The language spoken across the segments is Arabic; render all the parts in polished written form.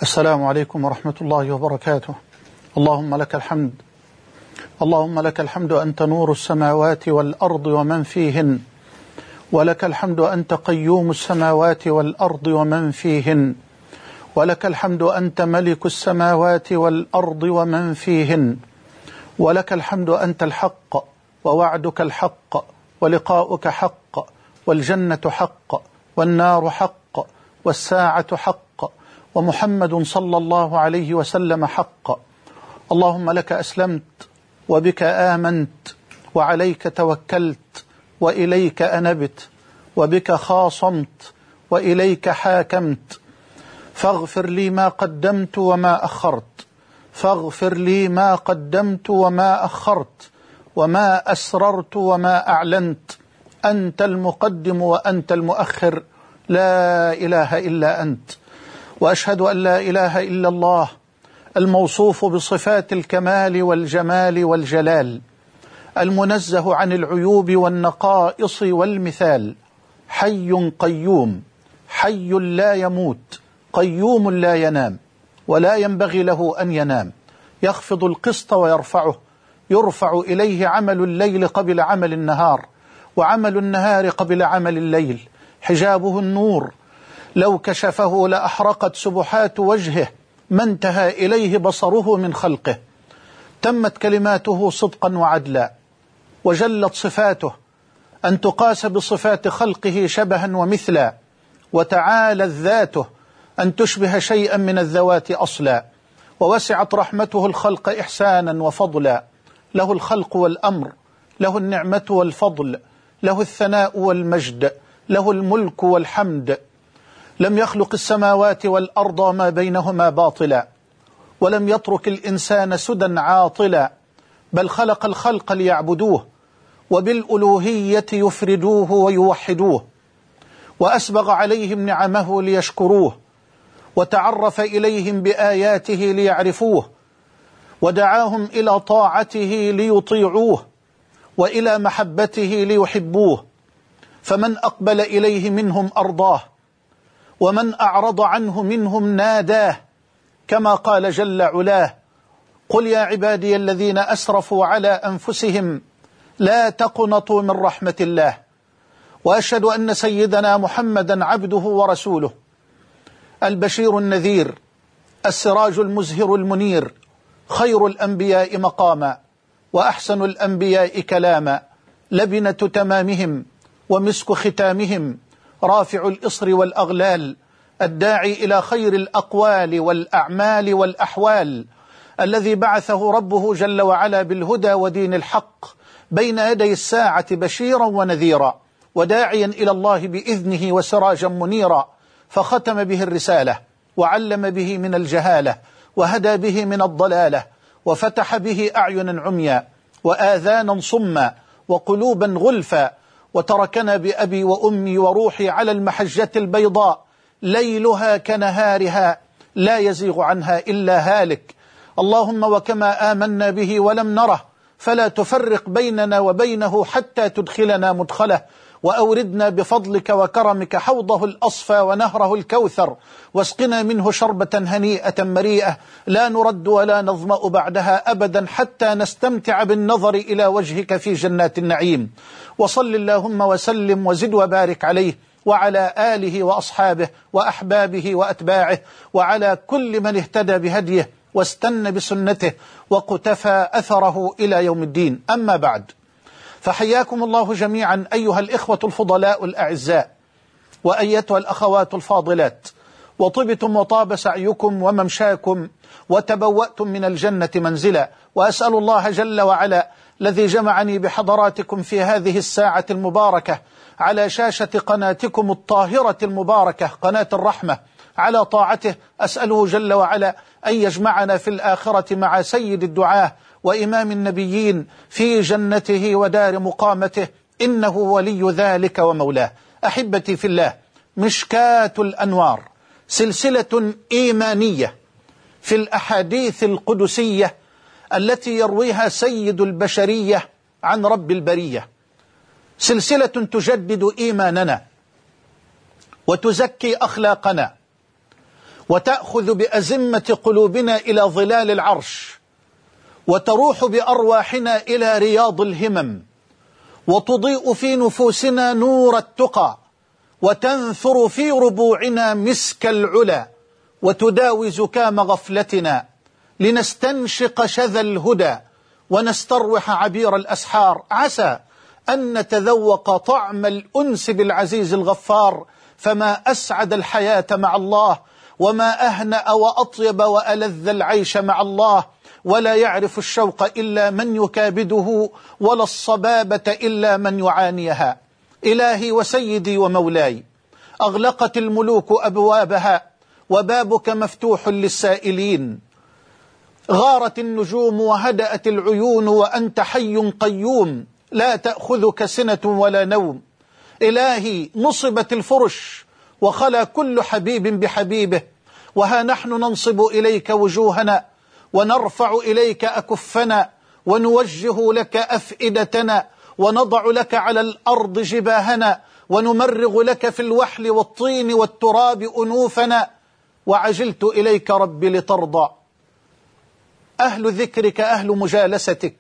السلام عليكم ورحمة الله وبركاته. اللهم لك الحمد، اللهم لك الحمد أنت نور السماوات والأرض ومن فيهن، ولك الحمد أنت قيوم السماوات والأرض ومن فيهن، ولك الحمد أنت ملك السماوات والأرض ومن فيهن، ولك الحمد أنت الحق ووعدك الحق ولقاؤك حق والجنة حق والنار حق والساعة حق ومحمد صلى الله عليه وسلم حق. اللهم لك أسلمت وبك آمنت وعليك توكلت وإليك أنبت وبك خاصمت وإليك حاكمت، فاغفر لي ما قدمت وما أخرت، فاغفر لي ما قدمت وما أخرت وما أسررت وما أعلنت، أنت المقدم وأنت المؤخر، لا إله إلا أنت. وأشهد أن لا إله إلا الله الموصوف بصفات الكمال والجمال والجلال، المنزه عن العيوب والنقائص والمثال، حي قيوم، حي لا يموت، قيوم لا ينام ولا ينبغي له أن ينام، يخفض القسط ويرفعه، يرفع إليه عمل الليل قبل عمل النهار، وعمل النهار قبل عمل الليل، حجابه النور، لو كشفه لأحرقت سبحات وجهه ما انتهى إليه بصره من خلقه، تمت كلماته صدقا وعدلا، وجلت صفاته أن تقاس بصفات خلقه شبها ومثلا، وتعالت ذاته أن تشبه شيئا من الذوات أصلا، ووسعت رحمته الخلق إحسانا وفضلا، له الخلق والأمر، له النعمة والفضل، له الثناء والمجد، له الملك والحمد، لم يخلق السماوات والأرض وما بينهما باطلا، ولم يترك الإنسان سدى عاطلا، بل خلق الخلق ليعبدوه وبالألوهية يفردوه ويوحدوه، وأسبغ عليهم نعمه ليشكروه، وتعرف إليهم بآياته ليعرفوه، ودعاهم إلى طاعته ليطيعوه وإلى محبته ليحبوه، فمن أقبل إليه منهم أرضاه، ومن أعرض عنه منهم ناداه، كما قال جل علاه: قل يا عبادي الذين أسرفوا على أنفسهم لا تقنطوا من رحمة الله. وأشهد أن سيدنا محمدا عبده ورسوله، البشير النذير، السراج المزهر المنير، خير الأنبياء مقاما وأحسن الأنبياء كلاما، لبنة تمامهم ومسك ختامهم، رافع الإصر والأغلال، الداعي إلى خير الأقوال والأعمال والأحوال، الذي بعثه ربه جل وعلا بالهدى ودين الحق بين يدي الساعة بشيرا ونذيرا، وداعيا إلى الله بإذنه وسراجا منيرا، فختم به الرسالة، وعلم به من الجهالة، وهدى به من الضلالة، وفتح به أعينا عميا وآذانا صما وقلوبا غلفا، وتركنا بأبي وأمي وروحي على المحجة البيضاء ليلها كنهارها لا يزيغ عنها إلا هالك. اللهم وكما آمنا به ولم نره فلا تفرق بيننا وبينه حتى تدخلنا مدخله، وأوردنا بفضلك وكرمك حوضه الأصفى ونهره الكوثر، واسقنا منه شربة هنيئة مريئة لا نرد ولا نظمأ بعدها أبدا حتى نستمتع بالنظر إلى وجهك في جنات النعيم. وصل اللهم وسلم وزد وبارك عليه وعلى آله وأصحابه وأحبابه وأتباعه، وعلى كل من اهتدى بهديه واستنى بسنته وقتفى أثره إلى يوم الدين. أما بعد، فحياكم الله جميعا أيها الإخوة الفضلاء الأعزاء، وأيتها الأخوات الفاضلات، وطبتم وطاب سعيكم وممشاكم وتبوأتم من الجنة منزلا. وأسأل الله جل وعلا الذي جمعني بحضراتكم في هذه الساعة المباركة على شاشة قناتكم الطاهرة المباركة قناة الرحمة على طاعته، أسأله جل وعلا أن يجمعنا في الآخرة مع سيد الدعاة وإمام النبيين في جنته ودار مقامته، إنه ولي ذلك ومولاه. أحبتي في الله، مشكاة الأنوار سلسلة إيمانية في الأحاديث القدسية التي يرويها سيد البشرية عن رب البرية، سلسلة تجدد إيماننا وتزكي أخلاقنا وتأخذ بأزمة قلوبنا إلى ظلال العرش، وتروح بأرواحنا إلى رياض الهمم، وتضيء في نفوسنا نور التقى، وتنثر في ربوعنا مسك العلا، وتداوي زكام غفلتنا لنستنشق شذا الهدى ونستروح عبير الأسحار. عسى أن نتذوق طعم الأنس بالعزيز الغفار، فما أسعد الحياة مع الله، وما أهنأ وأطيب وألذ العيش مع الله، ولا يعرف الشوق إلا من يكابده، ولا الصبابة إلا من يعانيها. إلهي وسيدي ومولاي، أغلقت الملوك أبوابها وبابك مفتوح للسائلين، غارت النجوم وهدأت العيون وأنت حي قيوم لا تأخذك سنة ولا نوم. إلهي نصبت الفرش وخلا كل حبيب بحبيبه، وها نحن ننصب إليك وجوهنا ونرفع إليك أكفنا ونوجه لك أفئدتنا ونضع لك على الأرض جباهنا ونمرغ لك في الوحل والطين والتراب أنوفنا. وعجلت إليك رب لترضى. أهل ذكرك أهل مجالستك،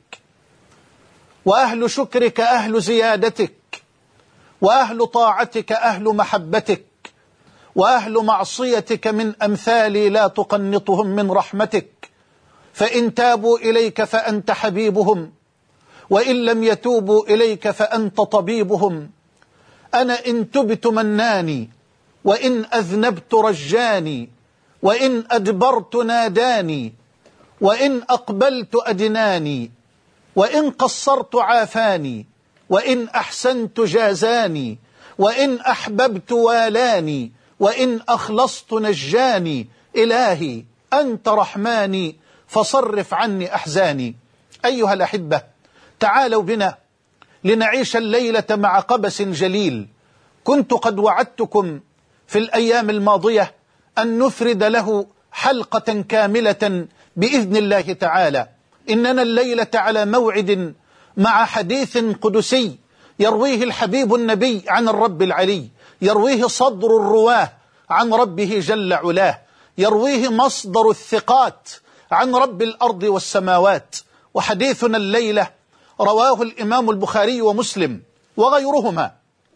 وأهل شكرك أهل زيادتك، وأهل طاعتك أهل محبتك، وأهل معصيتك من أمثالي لا تقنطهم من رحمتك. فإن تابوا إليك فأنت حبيبهم، وإن لم يتوبوا إليك فأنت طبيبهم. أنا إن تبت مناني، وإن أذنبت رجاني، وإن أدبرت ناداني، وإن أقبلت أدناني، وإن قصرت عافاني، وإن أحسنت جازاني، وإن أحببت والاني، وإن أخلصت نجاني. إلهي أنت رحماني فصرف عني أحزاني. أيها الأحبة، تعالوا بنا لنعيش الليلة مع قبس جليل كنت قد وعدتكم في الأيام الماضية أن نفرد له حلقة كاملة بإذن الله تعالى. إننا الليلة على موعد مع حديث قدسي يرويه الحبيب النبي عن الرب العلي، يرويه صدر الرواه عن ربه جل علاه، يرويه مصدر الثقات عن رب الأرض والسماوات. وحديثنا الليلة رواه الإمام البخاري ومسلم وغيرهما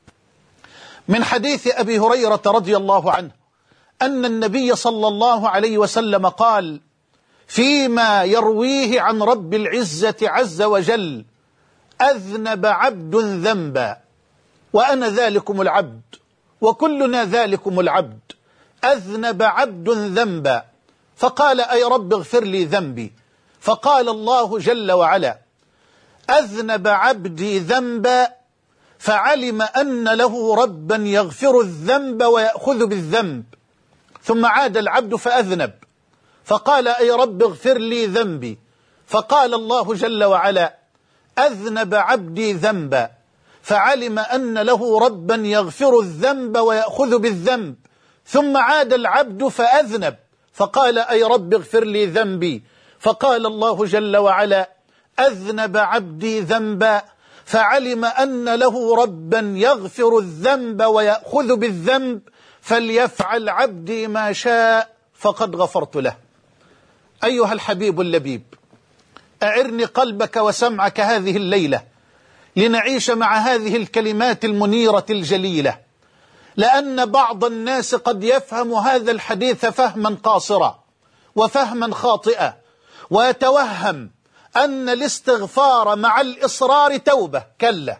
من حديث أبي هريرة رضي الله عنه أن النبي صلى الله عليه وسلم قال فيما يرويه عن رب العزة عز وجل: أذنب عبد ذنبا وأنا ذلكم العبد وكلنا ذلكم العبد، أذنب عبد ذنبا، فقال أي رب اغفر لي ذنبي، فقال الله جل وعلا: أذنب عبدي ذنبا فعلم أن له ربا يغفر الذنب ويأخذ بالذنب، ثم عاد العبد فأذنب فقال أي رب اغفر لي ذنبي، فقال الله جل وعلا: أذنب عبدي ذنبا فعلم أن له ربا يغفر الذنب ويأخذ بالذنب، ثم عاد العبد فأذنب فقال أي رب اغفر لي ذنبي، فقال الله جل وعلا: أذنب عبدي ذنبا فعلم أن له ربا يغفر الذنب ويأخذ بالذنب، فليفعل عبدي ما شاء فقد غفرت له. أيها الحبيب اللبيب، أعرني قلبك وسمعك هذه الليلة لنعيش مع هذه الكلمات المنيرة الجليلة، لأن بعض الناس قد يفهم هذا الحديث فهما قاصرا وفهما خاطئا، ويتوهم أن الاستغفار مع الإصرار توبة. كلا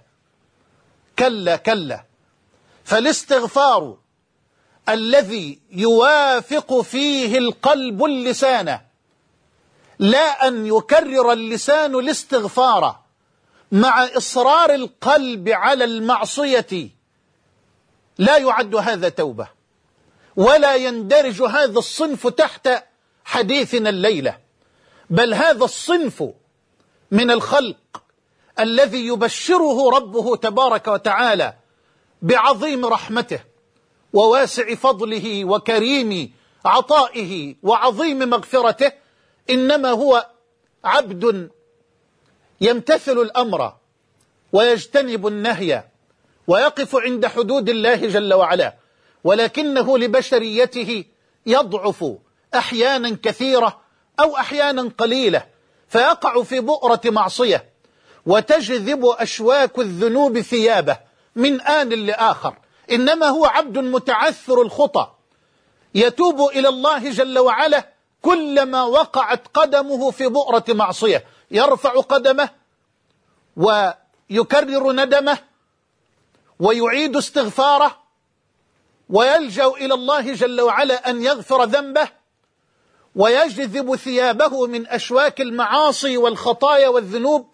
كلا كلا، فالاستغفار الذي يوافق فيه القلب اللسان، لا أن يكرر اللسان الاستغفار مع إصرار القلب على المعصية، لا يعد هذا توبة، ولا يندرج هذا الصنف تحت حديثنا الليلة، بل هذا الصنف من الخلق الذي يبشره ربه تبارك وتعالى بعظيم رحمته وواسع فضله وكريم عطائه وعظيم مغفرته، إنما هو عبد يمتثل الأمر ويجتنب النهي ويقف عند حدود الله جل وعلا، ولكنه لبشريته يضعف أحيانا كثيرة أو أحيانا قليلة، فيقع في بؤرة معصية وتجذب أشواك الذنوب ثيابه من آن لآخر، إنما هو عبد متعثر الخطى يتوب إلى الله جل وعلا كلما وقعت قدمه في بؤرة معصية، يرفع قدمه ويكرر ندمه ويعيد استغفاره ويلجأ إلى الله جل وعلا أن يغفر ذنبه، ويجذب ثيابه من أشواك المعاصي والخطايا والذنوب،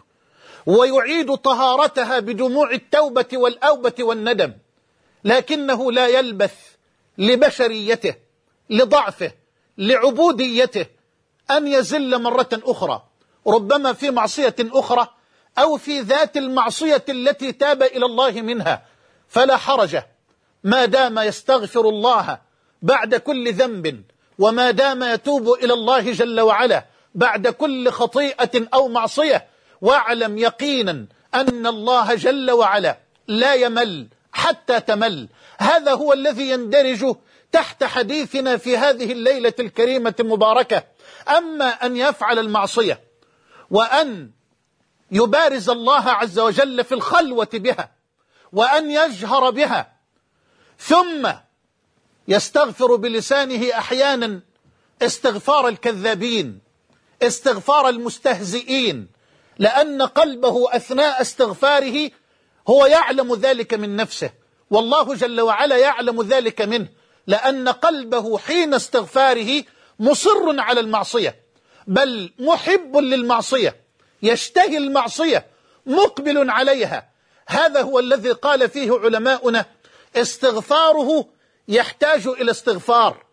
ويعيد طهارتها بدموع التوبة والأوبة والندم، لكنه لا يلبث لبشريته، لضعفه، لعبوديته أن يزل مرة أخرى، ربما في معصية أخرى أو في ذات المعصية التي تاب إلى الله منها، فلا حرج ما دام يستغفر الله بعد كل ذنب، وما دام يتوب إلى الله جل وعلا بعد كل خطيئة أو معصية، واعلم يقينا أن الله جل وعلا لا يمل حتى تمل. هذا هو الذي يندرج تحت حديثنا في هذه الليلة الكريمة المباركة. أما أن يفعل المعصية وأن يبارز الله عز وجل في الخلوة بها وأن يجهر بها، ثم يستغفر بلسانه أحيانا استغفار الكذابين، استغفار المستهزئين، لأن قلبه أثناء استغفاره هو يعلم ذلك من نفسه، والله جل وعلا يعلم ذلك منه، لأن قلبه حين استغفاره مصر على المعصية، بل محب للمعصية، يشتهي المعصية، مقبل عليها. هذا هو الذي قال فيه علماؤنا استغفاره يحتاج إلى استغفار،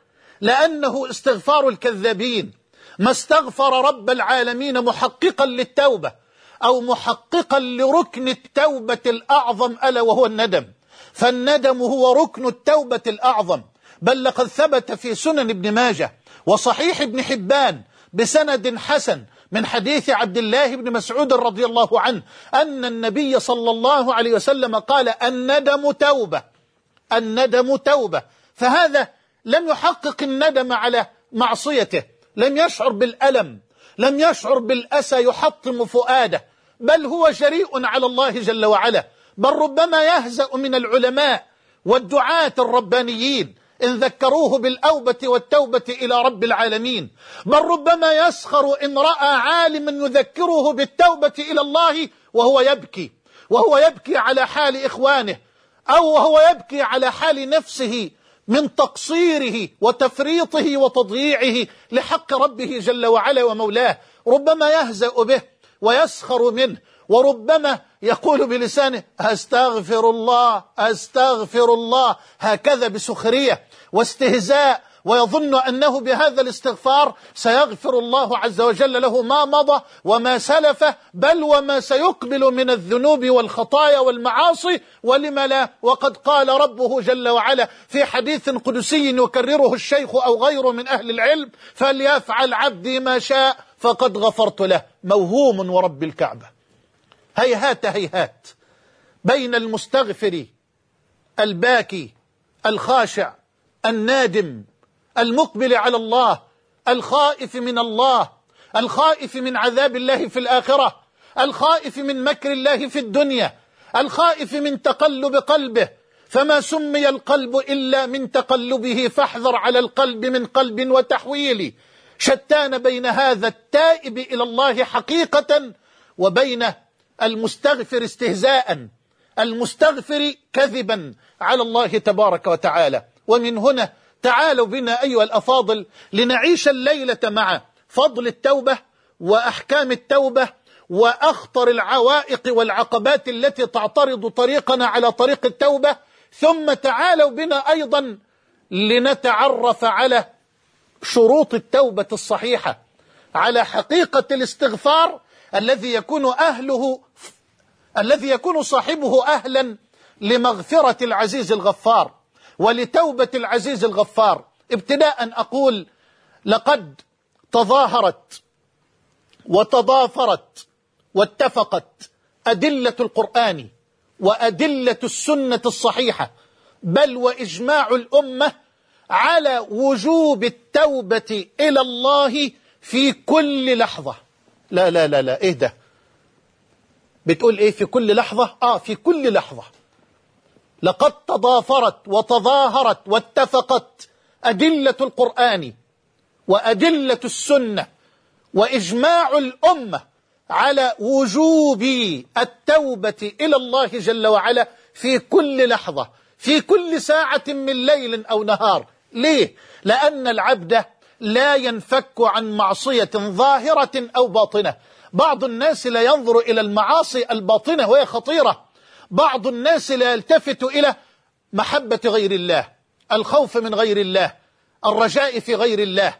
لأنه استغفار الكذابين ما استغفر رب العالمين محققا للتوبة أو محققا لركن التوبة الأعظم، ألا وهو الندم، فالندم هو ركن التوبة الأعظم. بل لقد ثبت في سنن ابن ماجه وصحيح ابن حبان بسند حسن من حديث عبد الله بن مسعود رضي الله عنه أن النبي صلى الله عليه وسلم قال: الندم توبة، الندم توبة. فهذا لم يحقق الندم على معصيته، لم يشعر بالألم، لم يشعر بالأسى يحطم فؤاده، بل هو جريء على الله جل وعلا، بل ربما يهزأ من العلماء والدعاة الربانيين إن ذكروه بالأوبة والتوبة إلى رب العالمين، بل ربما يسخر إن رأى عالما يذكره بالتوبة إلى الله وهو يبكي، وهو يبكي على حال إخوانه، أو وهو يبكي على حال نفسه من تقصيره وتفريطه وتضييعه لحق ربه جل وعلا ومولاه. ربما يهزأ به ويسخر منه، وربما يقول بلسانه: أستغفر الله أستغفر الله، هكذا بسخرية واستهزاء، ويظن أنه بهذا الاستغفار سيغفر الله عز وجل له ما مضى وما سلف، بل وما سيقبل من الذنوب والخطايا والمعاصي. ولم لا؟ وقد قال ربه جل وعلا في حديث قدسي يكرره الشيخ أو غيره من أهل العلم: فليفعل عبدي ما شاء فقد غفرت له. موهوم ورب الكعبة، هيهات هيهات بين المستغفر الباكي الخاشع النادم المقبل على الله، الخائف من الله، الخائف من عذاب الله في الآخرة، الخائف من مكر الله في الدنيا، الخائف من تقلب قلبه، فما سمي القلب إلا من تقلبه، فاحذر على القلب من قلب وتحويل. شتان بين هذا التائب إلى الله حقيقة وبين المستغفر استهزاء، المستغفر كذبا على الله تبارك وتعالى. ومن هنا تعالوا بنا أيها الأفاضل لنعيش الليلة مع فضل التوبة وأحكام التوبة وأخطر العوائق والعقبات التي تعترض طريقنا على طريق التوبة. ثم تعالوا بنا أيضا لنتعرف على شروط التوبة الصحيحة، على حقيقة الاستغفار الذي يكون صاحبه أهلا لمغفرة العزيز الغفار ولتوبة العزيز الغفار. ابتداء أقول: لقد تظاهرت وتضافرت واتفقت أدلة القرآن وأدلة السنة الصحيحة، بل وإجماع الأمة، على وجوب التوبة إلى الله في كل لحظة. لا لا لا لا، إيه ده؟ بتقول إيه في كل لحظة؟ في كل لحظة. لقد تضافرت وتظاهرت واتفقت أدلة القرآن وأدلة السنة وإجماع الأمة على وجوب التوبة إلى الله جل وعلا في كل لحظة، في كل ساعة من ليل أو نهار. ليه؟ لأن العبد لا ينفك عن معصية ظاهرة أو باطنة. بعض الناس لا ينظر إلى المعاصي الباطنة وهي خطيرة. بعض الناس لا يلتفت إلى محبة غير الله، الخوف من غير الله، الرجاء في غير الله،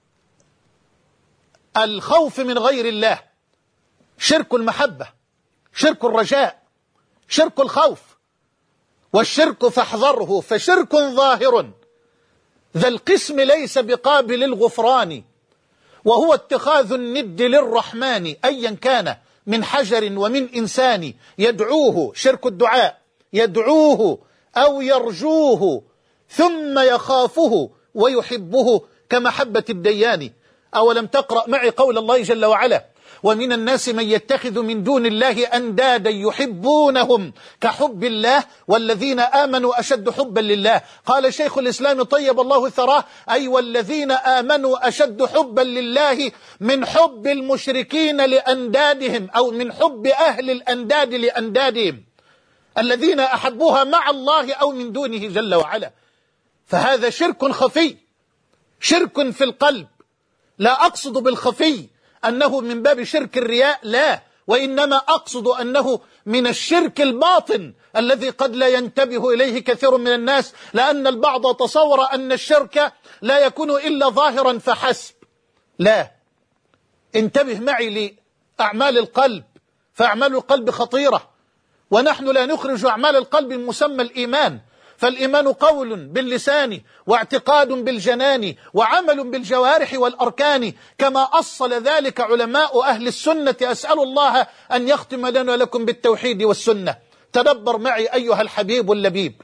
الخوف من غير الله، شرك المحبة، شرك الرجاء، شرك الخوف. والشرك فاحذره، فشرك ظاهر ذا القسم ليس بقابل الغفران، وهو اتخاذ الند للرحمن أيا كان من حجر ومن إنسان، يدعوه، شرك الدعاء، يدعوه أو يرجوه ثم يخافه ويحبه كمحبة الديان. أولم تقرأ معي قول الله جل وعلا: ومن الناس من يتخذ من دون الله أندادا يحبونهم كحب الله والذين آمنوا أشد حبا لله. قال شيخ الإسلام طيب الله ثراه: أي والذين آمنوا أشد حبا لله من حب المشركين لأندادهم، أو من حب أهل الأنداد لأندادهم الذين أحبوها مع الله أو من دونه جل وعلا. فهذا شرك خفي، شرك في القلب. لا أقصد بالخفي أنه من باب شرك الرياء، لا، وإنما أقصد أنه من الشرك الباطن الذي قد لا ينتبه إليه كثير من الناس، لأن البعض تصور أن الشرك لا يكون إلا ظاهرا فحسب. لا، انتبه معي لأعمال القلب، فأعمال القلب خطيرة، ونحن لا نخرج أعمال القلب من مسمى الإيمان. فالإيمان قول باللسان واعتقاد بالجنان وعمل بالجوارح والأركان، كما أصل ذلك علماء أهل السنة. أسأل الله أن يختم لنا لكم بالتوحيد والسنة. تدبر معي أيها الحبيب اللبيب،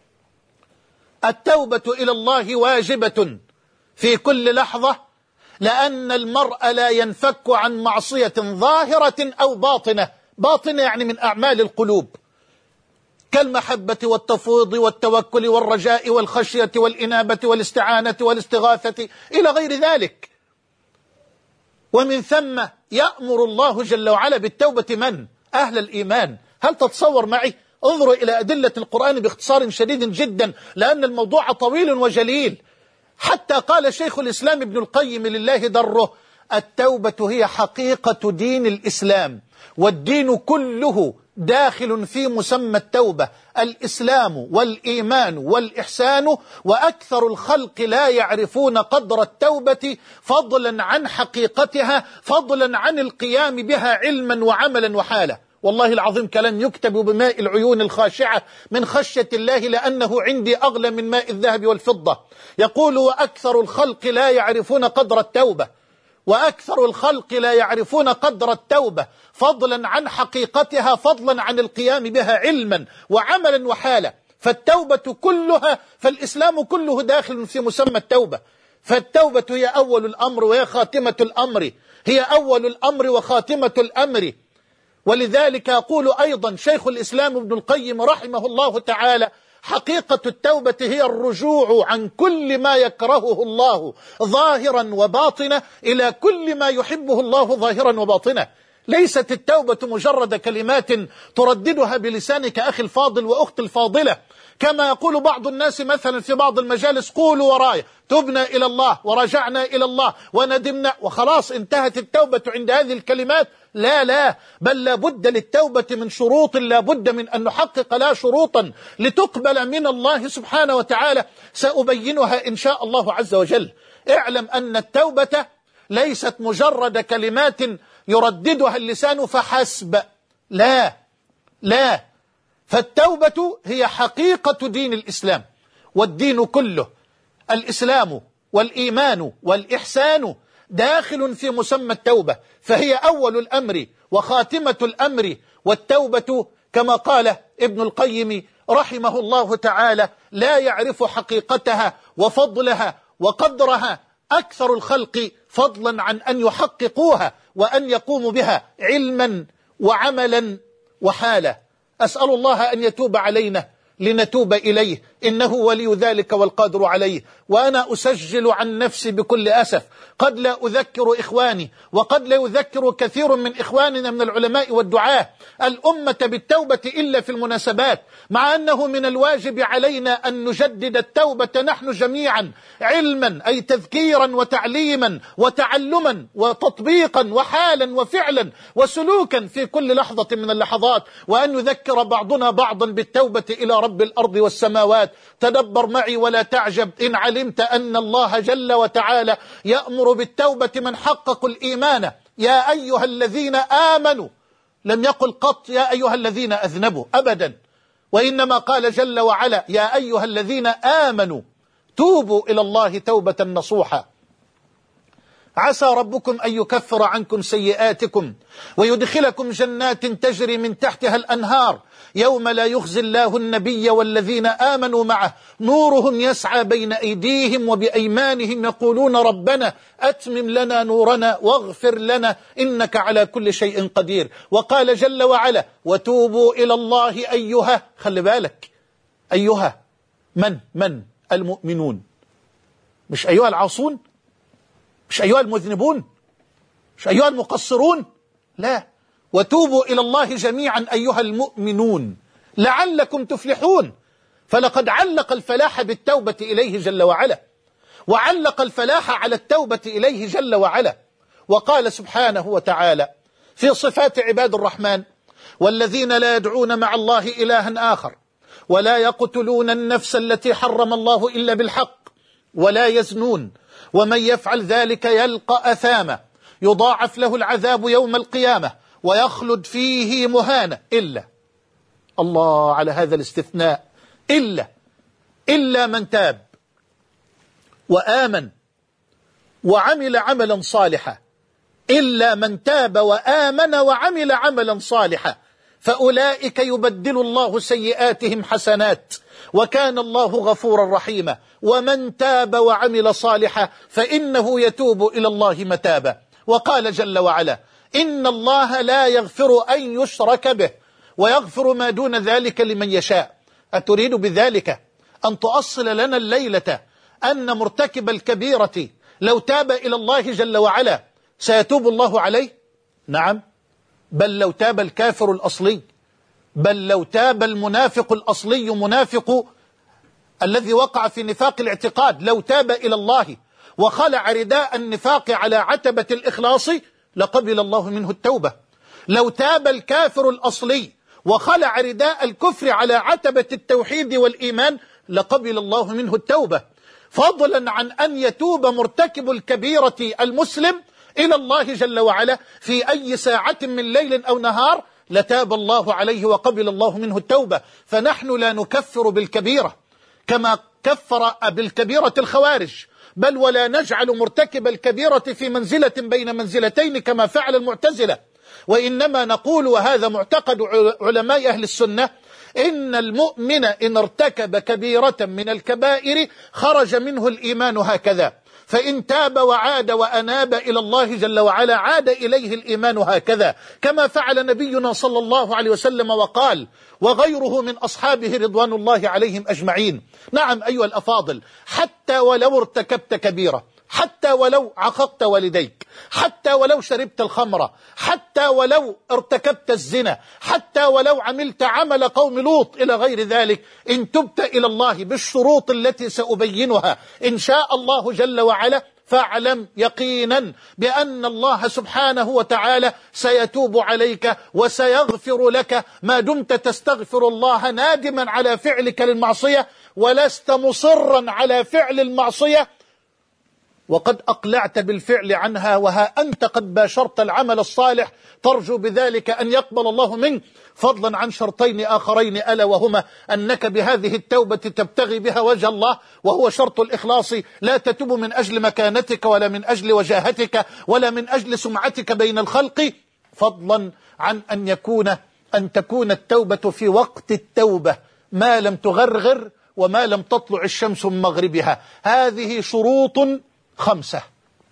التوبة إلى الله واجبة في كل لحظة، لأن المرء لا ينفك عن معصية ظاهرة أو باطنة. باطنة يعني من أعمال القلوب، كالمحبة والتفويض والتوكل والرجاء والخشية والإنابة والاستعانة والاستغاثة إلى غير ذلك. ومن ثم يأمر الله جل وعلا بالتوبة من؟ أهل الإيمان. هل تتصور معي؟ انظروا إلى أدلة القرآن باختصار شديد جدا، لأن الموضوع طويل وجليل. حتى قال شيخ الإسلام ابن القيم لله دره: التوبة هي حقيقة دين الإسلام، والدين كله داخل في مسمى التوبة، الإسلام والإيمان والإحسان. وأكثر الخلق لا يعرفون قدر التوبة فضلا عن حقيقتها، فضلا عن القيام بها علما وعملا وحالا. والله العظيم كلام يكتب بماء العيون الخاشعة من خشية الله، لأنه عندي أغلى من ماء الذهب والفضة. يقول: وأكثر الخلق لا يعرفون قدر التوبة، وأكثر الخلق لا يعرفون قدر التوبة فضلا عن حقيقتها، فضلا عن القيام بها علما وعملا وحالا. فالتوبة كلها، فالإسلام كله داخل في مسمى التوبة. فالتوبة هي أول الأمر وهي خاتمة الأمر، هي أول الأمر وخاتمة الأمر. ولذلك يقول أيضا شيخ الإسلام ابن القيم رحمه الله تعالى: حقيقة التوبة هي الرجوع عن كل ما يكرهه الله ظاهرا وباطنا إلى كل ما يحبه الله ظاهرا وباطنا. ليست التوبة مجرد كلمات ترددها بلسانك أخي الفاضل وأختي الفاضلة، كما يقول بعض الناس مثلا في بعض المجالس: قولوا ورايا، تبنا إلى الله ورجعنا إلى الله وندمنا وخلاص انتهت التوبة عند هذه الكلمات. لا لا، بل لابد للتوبة من شروط، لابد من أن نحقق لها شروطا لتقبل من الله سبحانه وتعالى، سأبينها إن شاء الله عز وجل. اعلم أن التوبة ليست مجرد كلمات يرددها اللسان فحسب، لا لا، فالتوبة هي حقيقة دين الإسلام، والدين كله، الإسلام والإيمان والإحسان داخل في مسمى التوبة، فهي أول الأمر وخاتمة الأمر. والتوبة كما قال ابن القيم رحمه الله تعالى لا يعرف حقيقتها وفضلها وقدرها أكثر الخلق فضلا عن أن يحققوها وأن يقوموا بها علما وعملا وحالا. أسأل الله أن يتوب علينا لنتوب إليه، إنه ولي ذلك والقادر عليه. وأنا أسجل عن نفسي بكل أسف قد لا أذكر إخواني وقد لا يذكر كثير من إخواننا من العلماء والدعاة الأمة بالتوبة إلا في المناسبات، مع أنه من الواجب علينا أن نجدد التوبة نحن جميعا علما، أي تذكيرا وتعليما وتعلما وتطبيقا وحالا وفعلا وسلوكا في كل لحظة من اللحظات، وأن يذكر بعضنا بعضا بالتوبة إلى رب الأرض والسماوات. تدبر معي ولا تعجب إن علمت أن الله جل وتعالى يأمر بالتوبة من حققوا الإيمان. يا أيها الذين آمنوا، لم يقل قط يا أيها الذين أذنبوا أبدا، وإنما قال جل وعلا يا أيها الذين آمنوا توبوا إلى الله توبة نصوحا. عسى ربكم أن يكفر عنكم سيئاتكم ويدخلكم جنات تجري من تحتها الأنهار يوم لا يخزي الله النبي والذين آمنوا معه نورهم يسعى بين أيديهم وبأيمانهم يقولون ربنا أتمم لنا نورنا واغفر لنا إنك على كل شيء قدير. وقال جل وعلا وتوبوا إلى الله أيها، خلي بالك، أيها من المؤمنون، مش أيها العاصون، مش أيها المذنبون، مش أيها المقصرون، لا، وتوبوا إلى الله جميعا أيها المؤمنون لعلكم تفلحون. فلقد علق الفلاح بالتوبة إليه جل وعلا، وعلق الفلاح على التوبة إليه جل وعلا. وقال سبحانه وتعالى في صفات عباد الرحمن والذين لا يدعون مع الله إلها آخر ولا يقتلون النفس التي حرم الله إلا بالحق ولا يزنون ومن يفعل ذلك يلقى أثاما يضاعف له العذاب يوم القيامة ويخلد فيه مهانا إلا، الله على هذا الاستثناء، إلا من تاب وآمن وعمل عملا صالحا، إلا من تاب وآمن وعمل عملا صالحا فأولئك يبدل الله سيئاتهم حسنات وكان الله غفورا رحيما. ومن تاب وعمل صالحا فإنه يتوب إلى الله متابا. وقال جل وعلا إن الله لا يغفر أن يشرك به ويغفر ما دون ذلك لمن يشاء. أتريد بذلك أن تؤصل لنا الليلة أن مرتكب الكبيرة لو تاب إلى الله جل وعلا سيتوب الله عليه؟ نعم، بل لو تاب الكافر الأصلي، بل لو تاب المنافق الأصلي، منافق الذي وقع في نفاق الاعتقاد، لو تاب إلى الله وخلع رداء النفاق على عتبة الإخلاص لقبل الله منه التوبة. لو تاب الكافر الأصلي وخلع رداء الكفر على عتبة التوحيد والإيمان لقبل الله منه التوبة، فضلا عن أن يتوب مرتكب الكبيرة المسلم إلى الله جل وعلا في أي ساعة من ليل أو نهار لتاب الله عليه وقبل الله منه التوبة. فنحن لا نكفر بالكبيرة كما كفر بالكبيرة الخوارج، بل ولا نجعل مرتكب الكبيرة في منزلة بين منزلتين كما فعل المعتزلة، وإنما نقول وهذا معتقد علماء أهل السنة إن المؤمن إن ارتكب كبيرة من الكبائر خرج منه الإيمان هكذا، فإن تاب وعاد وأناب إلى الله جل وعلا عاد إليه الإيمان هكذا، كما فعل نبينا صلى الله عليه وسلم وقال وغيره من أصحابه رضوان الله عليهم أجمعين. نعم أيها الأفاضل، حتى ولو ارتكبت كبيرة، حتى ولو عققت والديك، حتى ولو شربت الخمر، حتى ولو ارتكبت الزنا، حتى ولو عملت عمل قوم لوط إلى غير ذلك، إن تبت إلى الله بالشروط التي سأبينها إن شاء الله جل وعلا فاعلم يقينا بأن الله سبحانه وتعالى سيتوب عليك وسيغفر لك ما دمت تستغفر الله نادما على فعلك للمعصية ولست مصرا على فعل المعصية وقد أقلعت بالفعل عنها، وها أنت قد باشرت العمل الصالح ترجو بذلك أن يقبل الله منك، فضلا عن شرطين آخرين ألا وهما أنك بهذه التوبة تبتغي بها وجه الله، وهو شرط الإخلاص، لا تتوب من أجل مكانتك ولا من أجل وجاهتك ولا من أجل سمعتك بين الخلق، فضلا عن أن تكون التوبة في وقت التوبة ما لم تغرغر وما لم تطلع الشمس من مغربها. هذه شروط 5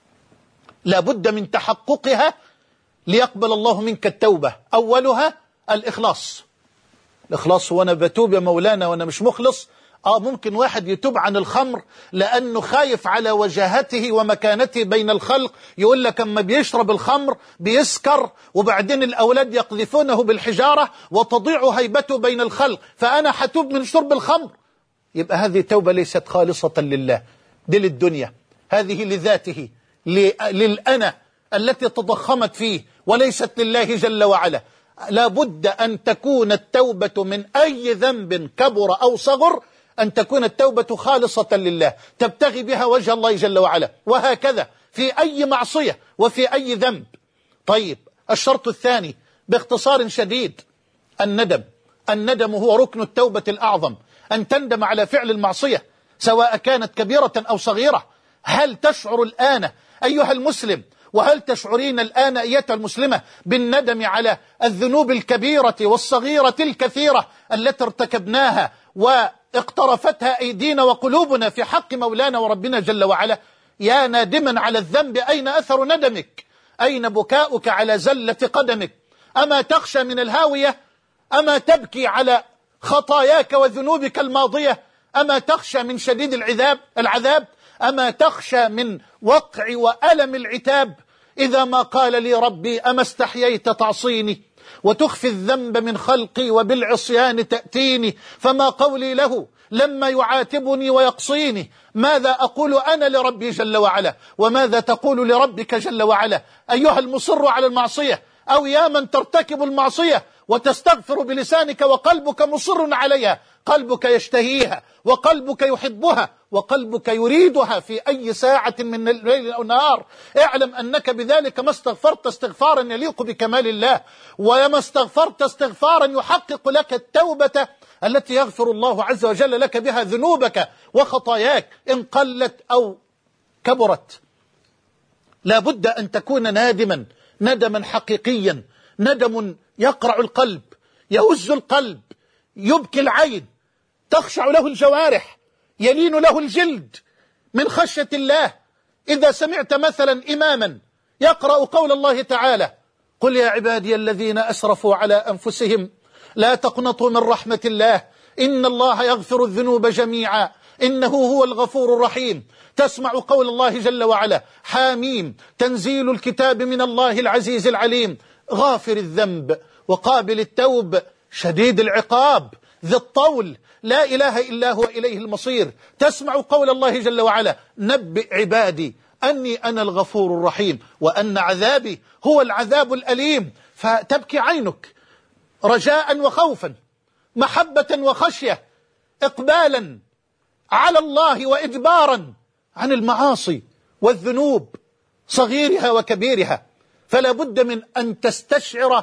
لا بد من تحققها ليقبل الله منك التوبة. أولها الإخلاص. الإخلاص هو أنا بتوب يا مولانا وأنا مش مخلص. ممكن واحد يتوب عن الخمر لأنه خايف على وجاهته ومكانته بين الخلق، يقول لك أما بيشرب الخمر بيسكر وبعدين الأولاد يقذفونه بالحجارة وتضيع هيبته بين الخلق، فأنا حتوب من شرب الخمر. يبقى هذه توبة ليست خالصة لله، دي للدنيا، هذه لذاته، للأنا التي تضخمت فيه وليست لله جل وعلا. لا بد أن تكون التوبة من أي ذنب كبر أو صغر، أن تكون التوبة خالصة لله تبتغي بها وجه الله جل وعلا، وهكذا في أي معصية وفي أي ذنب. طيب، الشرط الثاني باختصار شديد الندم. الندم هو ركن التوبة الأعظم، أن تندم على فعل المعصية سواء كانت كبيرة أو صغيرة. هل تشعر الآن أيها المسلم، وهل تشعرين الآن أيتها المسلمة بالندم على الذنوب الكبيرة والصغيرة الكثيرة التي ارتكبناها واقترفتها أيدينا وقلوبنا في حق مولانا وربنا جل وعلا؟ يا نادما على الذنب، أين أثر ندمك؟ أين بكاؤك على زلة قدمك؟ أما تخشى من الهاوية؟ أما تبكي على خطاياك وذنوبك الماضية؟ أما تخشى من شديد العذاب؟ أما تخشى من وقع وألم العتاب؟ إذا ما قال لي ربي أما استحييت تعصيني وتخفي الذنب من خلقي وبالعصيان تأتيني، فما قولي له لما يعاتبني ويقصيني؟ ماذا أقول أنا لربي جل وعلا، وماذا تقول لربك جل وعلا؟ أيها المصر على المعصية، أو يا من ترتكب المعصية وتستغفر بلسانك وقلبك مصر عليها، قلبك يشتهيها وقلبك يحبها وقلبك يريدها في أي ساعة من الليل أو النهار، اعلم أنك بذلك ما استغفرت استغفارا يليق بكمال الله، وما استغفرت استغفارا يحقق لك التوبة التي يغفر الله عز وجل لك بها ذنوبك وخطاياك إن قلت أو كبرت. لا بد أن تكون نادما، ندما حقيقيا، ندم يقرع القلب، يهز القلب، يبكي العين، تخشع له الجوارح، يلين له الجلد من خشية الله. إذا سمعت مثلا إماما يقرأ قول الله تعالى: قل يا عبادي الذين أسرفوا على أنفسهم لا تقنطوا من رحمة الله إن الله يغفر الذنوب جميعا إنه هو الغفور الرحيم، تسمع قول الله جل وعلا: حاميم تنزيل الكتاب من الله العزيز العليم غافر الذنب وقابل التوب شديد العقاب ذي الطول لا إله إلا هو إليه المصير، تسمع قول الله جل وعلا: نبئ عبادي أني أنا الغفور الرحيم وأن عذابي هو العذاب الأليم، فتبكي عينك رجاء وخوفا، محبة وخشية، إقبالا على الله وإدبارا عن المعاصي والذنوب صغيرها وكبيرها. فلا بد من أن تستشعر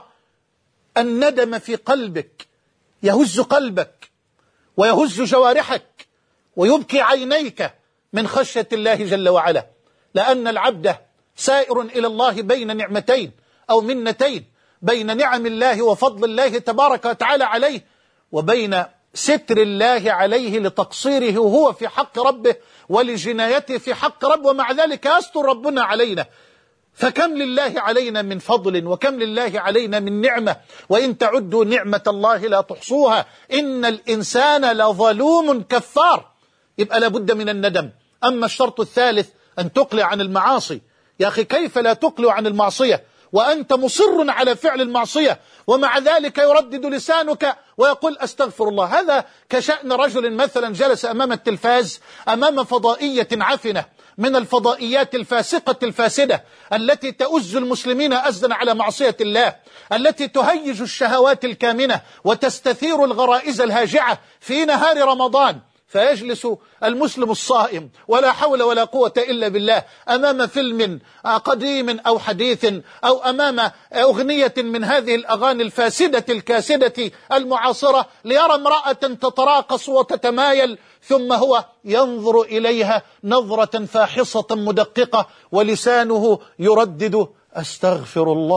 الندم في قلبك، يهز قلبك ويهز جوارحك ويبكي عينيك من خشية الله جل وعلا، لأن العبد سائر إلى الله بين نعمتين أو منتين، بين نعم الله وفضل الله تبارك وتعالى عليه، وبين ستر الله عليه لتقصيره هو في حق ربه ولجنايته في حق ربه، ومع ذلك يستر ربنا علينا. فكم لله علينا من فضل وكم لله علينا من نعمة، وإن تعدوا نعمة الله لا تحصوها إن الإنسان لظلوم كفار. يبقى لابد من الندم. أما الشرط الثالث أن تقلع عن المعاصي. يا أخي كيف لا تقلع عن المعصية وأنت مصر على فعل المعصية ومع ذلك يردد لسانك ويقول أستغفر الله؟ هذا كشأن رجل مثلا جلس أمام التلفاز أمام فضائية عفنة من الفضائيات الفاسقة الفاسدة التي تؤز المسلمين أزا على معصية الله، التي تهيج الشهوات الكامنة وتستثير الغرائز الهاجعة في نهار رمضان، فيجلس المسلم الصائم ولا حول ولا قوة إلا بالله أمام فيلم قديم أو حديث أو أمام أغنية من هذه الأغاني الفاسدة الكاسدة المعاصرة ليرى امرأة تتراقص وتتمايل، ثم هو ينظر إليها نظرة فاحصة مدققة ولسانه يردد أستغفر الله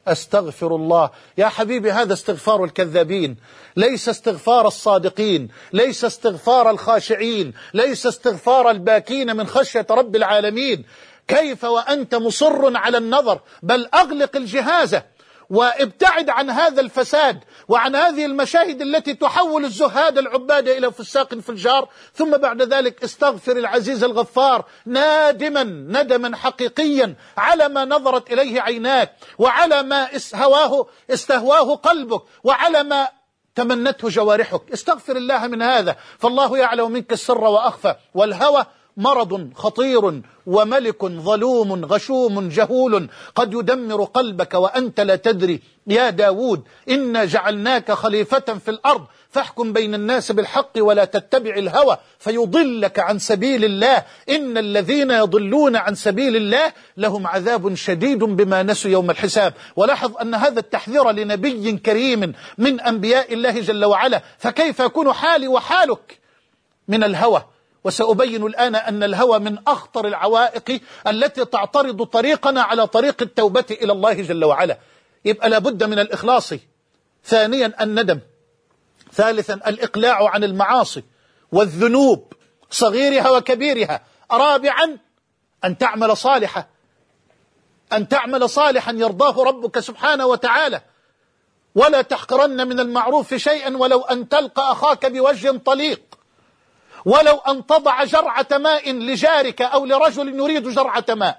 أستغفر الله. يا حبيبي هذا استغفار الكذابين، ليس استغفار الصادقين، ليس استغفار الخاشعين، ليس استغفار الباكين من خشية رب العالمين. كيف وأنت مصر على النظر؟ بل أغلق الجهاز وابتعد عن هذا الفساد وعن هذه المشاهد التي تحول الزهاد العباد إلى فساق فجار. ثم بعد ذلك استغفر العزيز الغفار نادما ندما حقيقيا على ما نظرت إليه عيناك، وعلى ما استهواه قلبك، وعلى ما تمنته جوارحك. استغفر الله من هذا، فالله يعلم منك السر وأخفى. والهوى مرض خطير وملك ظلوم غشوم جهول قد يدمر قلبك وأنت لا تدري. يا داود إنا جعلناك خليفة في الأرض فاحكم بين الناس بالحق ولا تتبع الهوى فيضلك عن سبيل الله إن الذين يضلون عن سبيل الله لهم عذاب شديد بما نسوا يوم الحساب. ولاحظ أن هذا التحذير لنبي كريم من أنبياء الله جل وعلا، فكيف يكون حالي وحالك من الهوى؟ وسأبين الآن أن الهوى من أخطر العوائق التي تعترض طريقنا على طريق التوبة إلى الله جل وعلا. يبقى لابد من الإخلاص، ثانيا الندم، ثالثا الإقلاع عن المعاصي والذنوب صغيرها وكبيرها، رابعا أن تعمل صالحا، أن تعمل صالحا يرضاه ربك سبحانه وتعالى. ولا تحقرن من المعروف شيئا ولو أن تلقى أخاك بوجه طليق، ولو أن تضع جرعة ماء لجارك أو لرجل يريد جرعة ماء،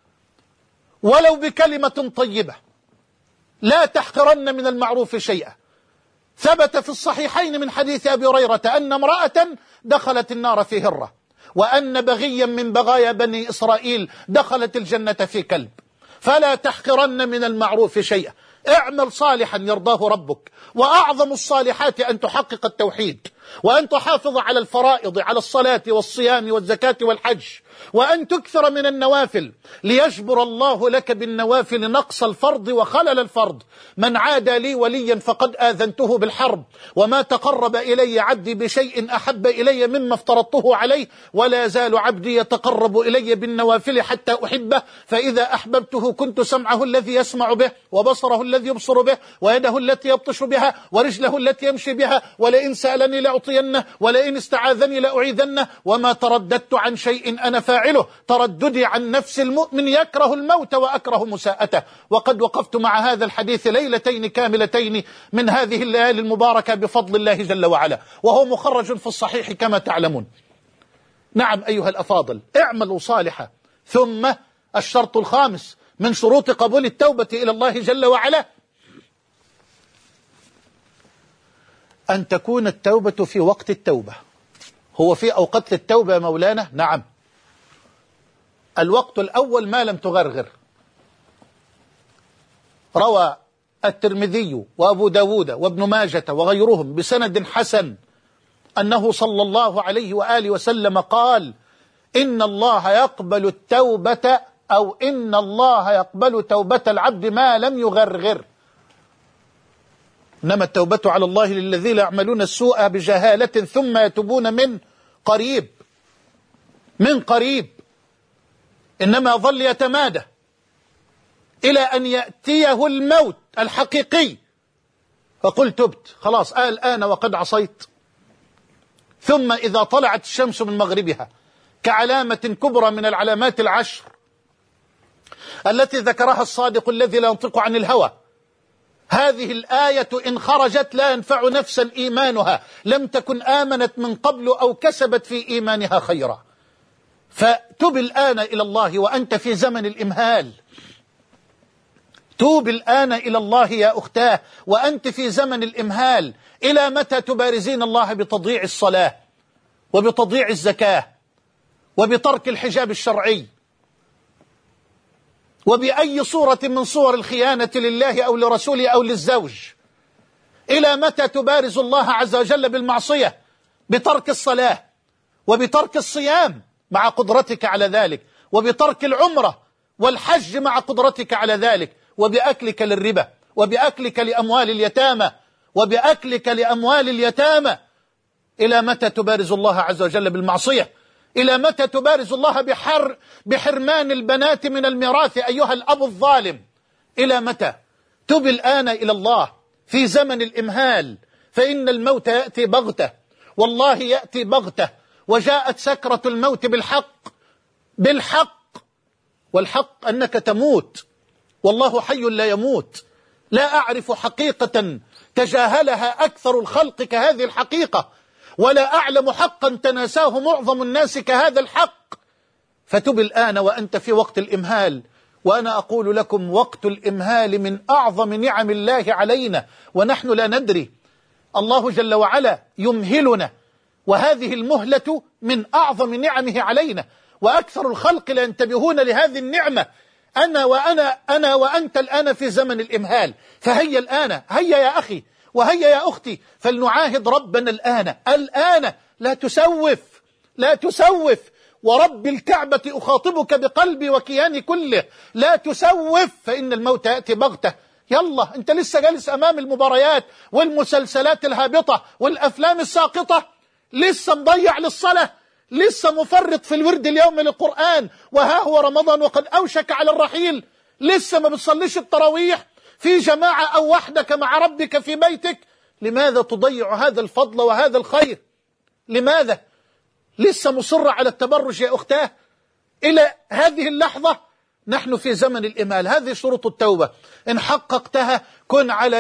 ولو بكلمة طيبة. لا تحقرن من المعروف شيئا. ثبت في الصحيحين من حديث أبي هريرة أن امرأة دخلت النار في هرة، وأن بغيا من بغايا بني إسرائيل دخلت الجنة في كلب. فلا تحقرن من المعروف شيئا، اعمل صالحا يرضاه ربك. وأعظم الصالحات أن تحقق التوحيد، وأن تحافظ على الفرائض، على الصلاة والصيام والزكاة والحج، وأن تكثر من النوافل ليجبر الله لك بالنوافل نقص الفرض وخلل الفرض. من عادى لي وليا فقد آذنته بالحرب، وما تقرب إلي عبدي بشيء أحب إلي مما افترضته عليه، ولا يزال عبدي يتقرب إلي بالنوافل حتى أحبه، فإذا أحببته كنت سمعه الذي يسمع به، وبصره الذي يبصر به، ويده التي يبطش بها، ورجله التي يمشي بها، ولئن سألني لأعطينه، ولئن استعاذني لأعيذنه. وما ترددت عن شيء أنا فاعله، ترددي عن نفس المؤمن يكره الموت وأكره مساءته. وقد وقفت مع هذا الحديث ليلتين كاملتين من هذه الليالي المباركة بفضل الله جل وعلا، وهو مخرج في الصحيح كما تعلمون. نعم أيها الأفاضل، اعملوا صالحا. ثم الشرط الخامس من شروط قبول التوبة إلى الله جل وعلا أن تكون التوبة في وقت التوبة. هو في أوقات التوبة يا مولانا؟ نعم. الوقت الأول ما لم تغرغر. روى الترمذي وأبو داود وابن ماجة وغيرهم بسند حسن أنه صلى الله عليه وآله وسلم قال: إن الله يقبل التوبة، أو إن الله يقبل توبة العبد ما لم يغرغر. إنما التوبة على الله للذين يعملون السوء بجهالة ثم يتوبون من قريب. من قريب. إنما ظل يتمادى إلى أن يأتيه الموت الحقيقي فقل تبت، خلاص الآن وقد عصيت. ثم إذا طلعت الشمس من مغربها كعلامة كبرى من العلامات العشر التي ذكرها الصادق الذي لا ينطق عن الهوى، هذه الآية إن خرجت لا ينفع نفسا إيمانها لم تكن آمنت من قبل أو كسبت في إيمانها خيرا. فتب الآن إلى الله وأنت في زمن الإمهال. توب الآن إلى الله يا أختاه وأنت في زمن الإمهال. إلى متى تبارزين الله بتضييع الصلاة وبتضييع الزكاة وبترك الحجاب الشرعي وبأي صورة من صور الخيانة لله أو لرسوله أو للزوج؟ إلى متى تبارز الله عز وجل بالمعصية بترك الصلاة وبترك الصيام مع قدرتك على ذلك، وبترك العمرة والحج مع قدرتك على ذلك، وبأكلك للربا وبأكلك لأموال اليتامى وبأكلك لأموال اليتامى؟ إلى متى تبارز الله عز وجل بالمعصية؟ إلى متى تبارز الله بحرمان البنات من الميراث أيها الأب الظالم؟ إلى متى؟ تب الآن إلى الله في زمن الإمهال، فإن الموت يأتي بغتة، والله يأتي بغتة، وجاءت سكرة الموت بالحق، والحق أنك تموت، والله حي لا يموت. لا أعرف حقيقة تجاهلها أكثر الخلق كهذه الحقيقة، ولا أعلم حقا تناساه معظم الناس كهذا الحق. فتب الآن وأنت في وقت الإمهال، وأنا أقول لكم وقت الإمهال من أعظم نعم الله علينا ونحن لا ندري. الله جل وعلا يمهلنا، وهذه المهلة من أعظم نعمه علينا، وأكثر الخلق لا ينتبهون لهذه النعمة. أنا وأنت الآن في زمن الإمهال، فهيا الآن، هيا يا أخي وهيا يا أختي، فلنعاهد ربنا الآن. لا تسوف، ورب الكعبة أخاطبك بقلبي وكياني كله، لا تسوف، فإن الموت يأتي بغتة. يلا، أنت لسه جالس أمام المباريات والمسلسلات الهابطة والأفلام الساقطة، لسه مضيع للصلاة، لسه مفرط في الورد اليومي للقرآن، وها هو رمضان وقد أوشك على الرحيل، لسه ما بتصليش التراويح في جماعة أو وحدك مع ربك في بيتك. لماذا تضيع هذا الفضل وهذا الخير؟ لماذا لسه مصر على التبرج يا أختاه؟ إلى هذه اللحظة نحن في زمن الإمال. هذه شروط التوبة، إن حققتها كن على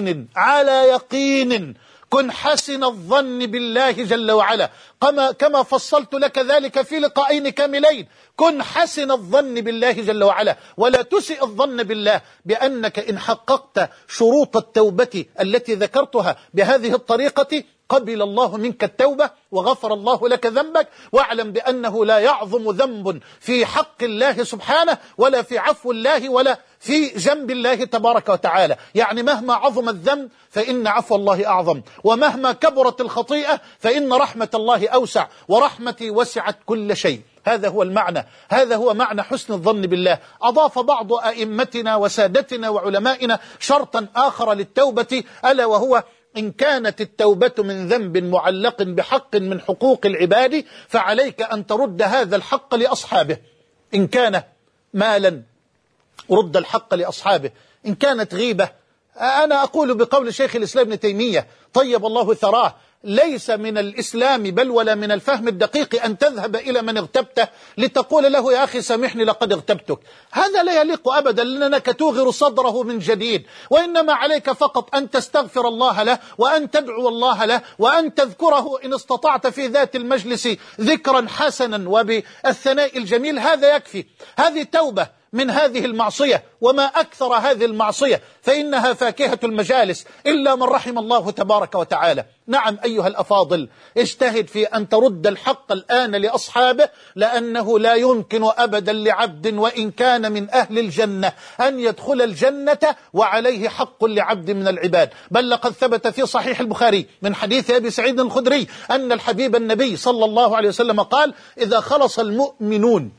يقين، كن حسن الظن بالله جل وعلا، كما فصلت لك ذلك في لقاءين كاملين. كن حسن الظن بالله جل وعلا، ولا تسئ الظن بالله، بأنك إن حققت شروط التوبة التي ذكرتها بهذه الطريقة قبل الله منك التوبة وغفر الله لك ذنبك. واعلم بأنه لا يعظم ذنب في حق الله سبحانه، ولا في عفو الله، ولا في جنب الله تبارك وتعالى. يعني مهما عظم الذنب فإن عفو الله أعظم، ومهما كبرت الخطيئة فإن رحمة الله أوسع، ورحمتي وسعت كل شيء. هذا هو معنى حسن الظن بالله. أضاف بعض أئمتنا وسادتنا وعلمائنا شرطا آخر للتوبة، ألا وهو إن كانت التوبة من ذنب معلق بحق من حقوق العباد فعليك أن ترد هذا الحق لأصحابه. إن كان مالا رد الحق لأصحابه، إن كانت غيبة، أنا أقول بقول شيخ الإسلام ابن تيمية طيب الله ثراه: ليس من الإسلام بل ولا من الفهم الدقيق أن تذهب إلى من اغتبته لتقول له يا أخي سامحني لقد اغتبتك. هذا لا يليق أبدا، لأنك توغر صدره من جديد، وإنما عليك فقط أن تستغفر الله له، وأن تدعو الله له، وأن تذكره إن استطعت في ذات المجلس ذكرا حسنا وبالثناء الجميل، هذا يكفي. هذه توبة من هذه المعصية، وما أكثر هذه المعصية، فإنها فاكهة المجالس إلا من رحم الله تبارك وتعالى. نعم أيها الأفاضل، اجتهد في أن ترد الحق الآن لأصحابه، لأنه لا يمكن أبدا لعبد وإن كان من أهل الجنة أن يدخل الجنة وعليه حق لعبد من العباد. بل لقد ثبت في صحيح البخاري من حديث أبي سعيد الخدري أن الحبيب النبي صلى الله عليه وسلم قال: إذا خلص المؤمنون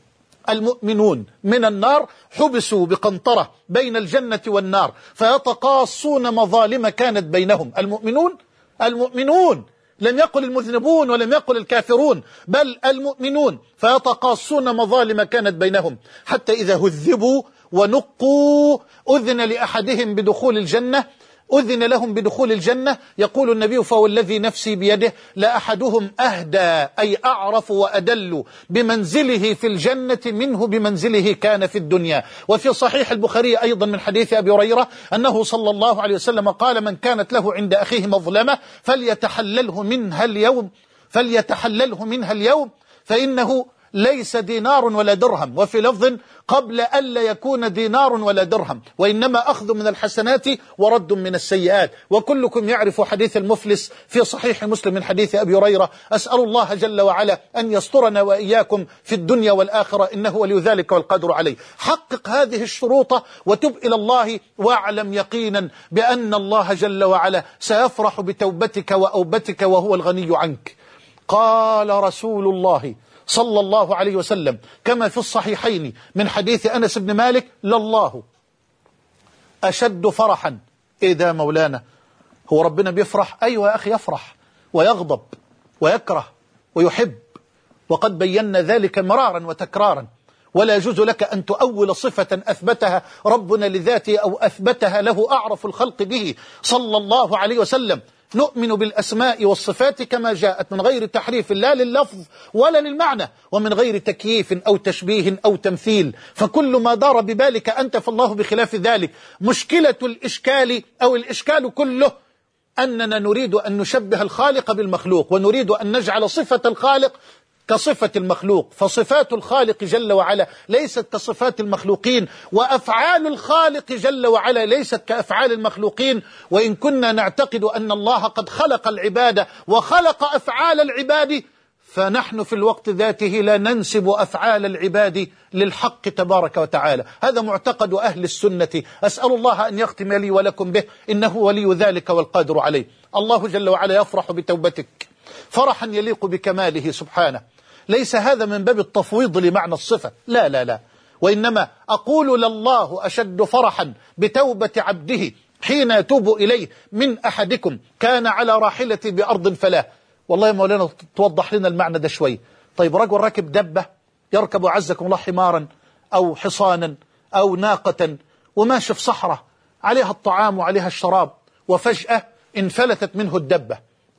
من النار حبسوا بقنطرة بين الجنة والنار فيتقاصون مظالم كانت بينهم. المؤمنون، لم يقل المذنبون ولم يقل الكافرون، بل المؤمنون، فيتقاصون مظالم كانت بينهم حتى إذا هذبوا ونقوا أذن لأحدهم بدخول الجنة، أذن لهم بدخول الجنة. يقول النبي: فوالذي نفسي بيده لأحدهم أهدى، أي أعرف وأدل بمنزله في الجنة منه بمنزله كان في الدنيا. وفي صحيح البخاري أيضا من حديث أبي هريرة أنه صلى الله عليه وسلم قال: من كانت له عند أخيه مظلمة فليتحلله منها اليوم فإنه ليس دينار ولا درهم. وفي لفظ: قبل ألا يكون دينار ولا درهم، وإنما أخذ من الحسنات ورد من السيئات. وكلكم يعرف حديث المفلس في صحيح مسلم من حديث أبي هريرة. أسأل الله جل وعلا أن يسترنا وإياكم في الدنيا والآخرة، إنه ولي ذلك والقادر عليه. حقق هذه الشروط وتب إلى الله، واعلم يقينا بأن الله جل وعلا سيفرح بتوبتك وأوبتك وهو الغني عنك. قال رسول الله صلى الله عليه وسلم كما في الصحيحين من حديث أنس بن مالك: لله أشد فرحا. إيه ده مولانا؟ هو ربنا بيفرح؟ أيوة يا أخي، يفرح ويغضب ويكره ويحب، وقد بينا ذلك مرارا وتكرارا. ولا يجوز لك أن تؤول صفة أثبتها ربنا لذاته أو أثبتها له أعرف الخلق به صلى الله عليه وسلم. نؤمن بالأسماء والصفات كما جاءت من غير تحريف لا لللفظ ولا للمعنى، ومن غير تكييف أو تشبيه أو تمثيل، فكل ما دار ببالك أنت فالله بخلاف ذلك. مشكلة الإشكال أو الإشكال كله أننا نريد أن نشبه الخالق بالمخلوق، ونريد أن نجعل صفة الخالق كصفة المخلوق، فصفات الخالق جل وعلا ليست كصفات المخلوقين، وأفعال الخالق جل وعلا ليست كأفعال المخلوقين. وإن كنا نعتقد أن الله قد خلق العباد وخلق أفعال العباد، فنحن في الوقت ذاته لا ننسب أفعال العباد للحق تبارك وتعالى. هذا معتقد أهل السنة، أسأل الله أن يختم لي ولكم به، إنه ولي ذلك والقادر عليه. الله جل وعلا يفرح بتوبتك فرحا يليق بكماله سبحانه. ليس هذا من باب التفويض لمعنى الصفة، لا لا لا، وإنما أقول لله أشد فرحا بتوبة عبده حين يتوب إليه من أحدكم كان على راحلة بأرض فلا. والله يا مولانا توضح لنا المعنى ده شوي. طيب رجل راكب دبة، يركب عزكم الله حمارا أو حصانا أو ناقة، وماشي في صحراء عليها الطعام وعليها الشراب، وفجأة انفلتت منه الدبة،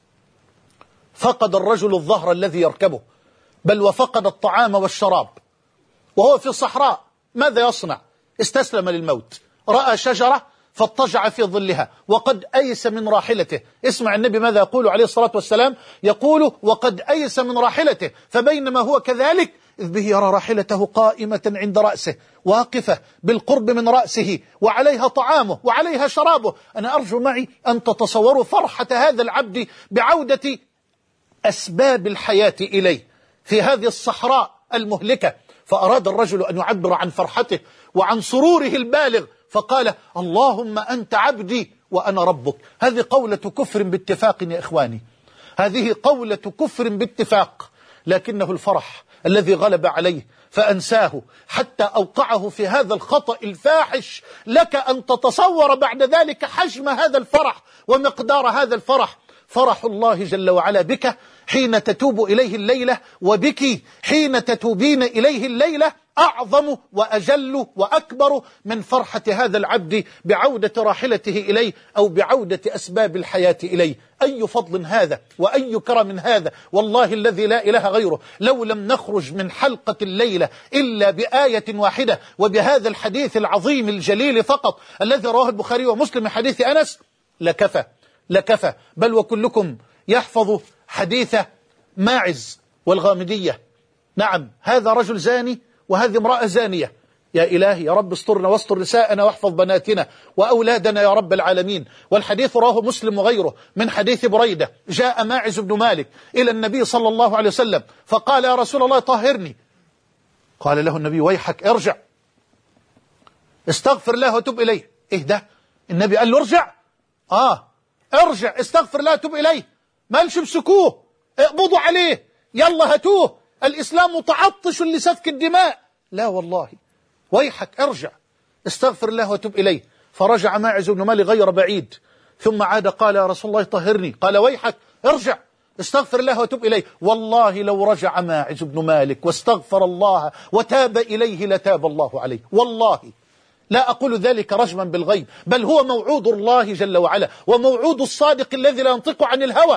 فقد الرجل الظهر الذي يركبه، بل وفقد الطعام والشراب، وهو في الصحراء. ماذا يصنع؟ استسلم للموت، رأى شجرة فاضطجع في ظلها وقد أيس من راحلته. اسمع النبي ماذا يقول عليه الصلاة والسلام، يقول وقد أيس من راحلته، فبينما هو كذلك إذ به يرى راحلته قائمة عند رأسه واقفة بالقرب من رأسه، وعليها طعامه وعليها شرابه. أنا أرجو معي أن تتصوروا فرحة هذا العبد بعودة أسباب الحياة إليه في هذه الصحراء المهلكة. فأراد الرجل أن يعبر عن فرحته وعن سروره البالغ، فقال اللهم أنت عبدي وأنا ربك. هذه قولة كفر باتفاق يا إخواني، هذه قولة كفر باتفاق، لكنه الفرح الذي غلب عليه فأنساه حتى أوقعه في هذا الخطأ الفاحش. لك أن تتصور بعد ذلك حجم هذا الفرح ومقدار هذا الفرح. فرح الله جل وعلا بك حين تتوب إليه الليلة، وبك حين تتوبين إليه الليلة، أعظم وأجل وأكبر من فرحة هذا العبد بعودة راحلته إليه أو بعودة أسباب الحياة إليه. أي فضل هذا وأي كرم هذا، والله الذي لا إله غيره. لو لم نخرج من حلقة الليلة إلا بآية واحدة وبهذا الحديث العظيم الجليل فقط الذي رواه البخاري ومسلم من حديث أنس لكفى. بل وكلكم يحفظ حديث ماعز والغامدية. نعم، هذا رجل زاني وهذه امرأة زانية. يا إلهي يا رب استرنا واستر نساءنا واحفظ بناتنا وأولادنا يا رب العالمين. والحديث رواه مسلم وغيره من حديث بريدة. جاء ماعز بن مالك إلى النبي صلى الله عليه وسلم فقال يا رسول الله طهرني. قال له النبي ويحك ارجع استغفر الله وتب إليه. إيه ده؟ النبي قال له ارجع؟ ارجع استغفر الله وتب إليه، ما قالش امسكوه اقبضوا عليه يلا هاتوه، الإسلام متعطش لسفك الدماء. لا والله، ويحك ارجع استغفر الله وتب إليه. فرجع ماعز بن مالك غير بعيد ثم عاد قال يا رسول الله طهرني. قال ويحك ارجع استغفر الله وتب إليه. والله لو رجع ماعز بن مالك واستغفر الله وتاب إليه لتاب الله عليه. والله لا أقول ذلك رجما بالغيب، بل هو موعود الله جل وعلا وموعود الصادق الذي لا ينطق عن الهوى.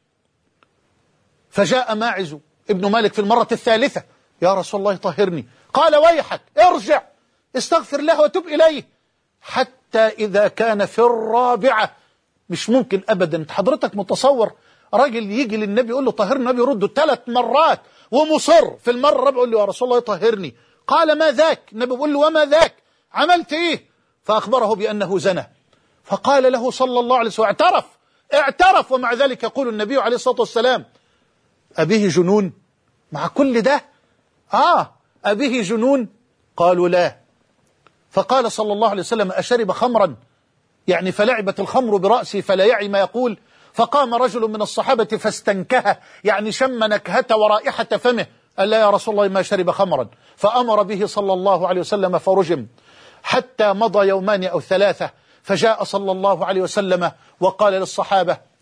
فجاء ماعز ابن مالك في المرة الثالثة يا رسول الله طهرني. قال ويحك ارجع استغفر الله وتب إليه. حتى إذا كان في الرابعة، مش ممكن أبدا. حضرتك متصور راجل يجي للنبي يقول له طهرني، النبي يرده 3 مرات ومصر. في المرة الرابعة يقول له يا رسول الله طهرني. قال ما ذاك؟ النبي يقول له وما ذاك؟ عملت إيه؟ فأخبره بأنه زنى. فقال له صلى الله عليه وسلم اعترف، ومع ذلك يقول النبي عليه الصلاة والسلام أبيه جنون؟ مع كل ده أبيه جنون؟ قالوا لا. فقال صلى الله عليه وسلم أشرب خمرا؟ يعني فلعبت الخمر برأسي فلا يعي ما يقول. فقام رجل من الصحابة فاستنكه، يعني شم نكهة ورائحة فمه. قال لا يا رسول الله ما شرب خمرا. فأمر به صلى الله عليه وسلم فرجم، حتى مضى 2 أو 3 فجاء صلى الله عليه وسلم وقال للصحابة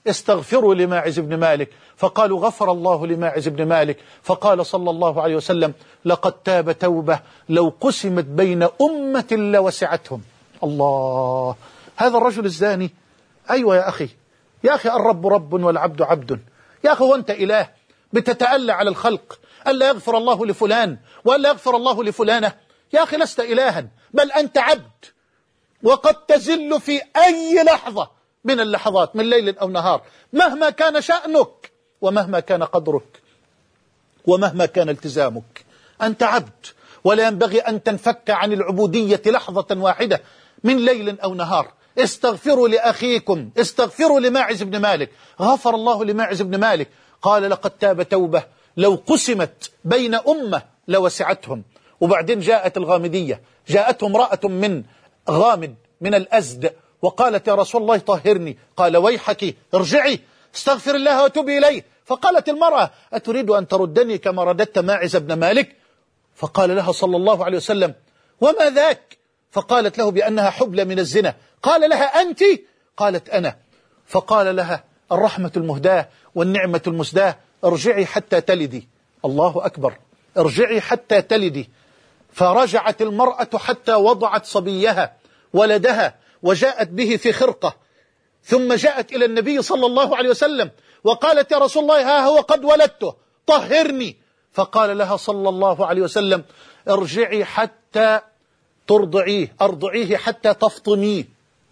استغفروا لماعز بن مالك. فقالوا غفر الله لماعز بن مالك. فقال صلى الله عليه وسلم لقد تاب توبة لو قسمت بين أمة لوسعتهم. الله، هذا الرجل الزاني. أيوة يا أخي، يا أخي الرب رب والعبد عبد. يا أخي وأنت إله بتتألى على الخلق ألا يغفر الله لفلان وألا يغفر الله لفلانة؟ يا أخي لست إلها، بل أنت عبد، وقد تزل في أي لحظة من اللحظات من ليل أو نهار، مهما كان شأنك ومهما كان قدرك ومهما كان التزامك. أنت عبد، ولا ينبغي أن تنفك عن العبودية لحظة واحدة من ليل أو نهار. استغفروا لأخيكم، استغفروا لماعز بن مالك. غفر الله لماعز بن مالك. قال لقد تاب توبة لو قسمت بين أمة لوسعتهم. وبعدين جاءت الغامدية، جاءتهم امرأة من غامد من الأزد وقالت يا رسول الله طهرني. قال ويحك ارجعي استغفر الله وتوبي إليه. فقالت المرأة أتريد أن تردني كما رددت ماعز بن مالك؟ فقال لها صلى الله عليه وسلم وما ذاك؟ فقالت له بأنها حبلى من الزنا. قال لها أنت؟ قالت أنا. فقال لها الرحمة المهداة والنعمة المسداة ارجعي حتى تلدي. الله أكبر، ارجعي حتى تلدي. فرجعت المرأة حتى وضعت صبيها ولدها وجاءت به في خرقة، ثم جاءت إلى النبي صلى الله عليه وسلم وقالت يا رسول الله ها هو قد ولدته طهرني. فقال لها صلى الله عليه وسلم ارجعي حتى ترضعيه، أرضعيه حتى تفطميه.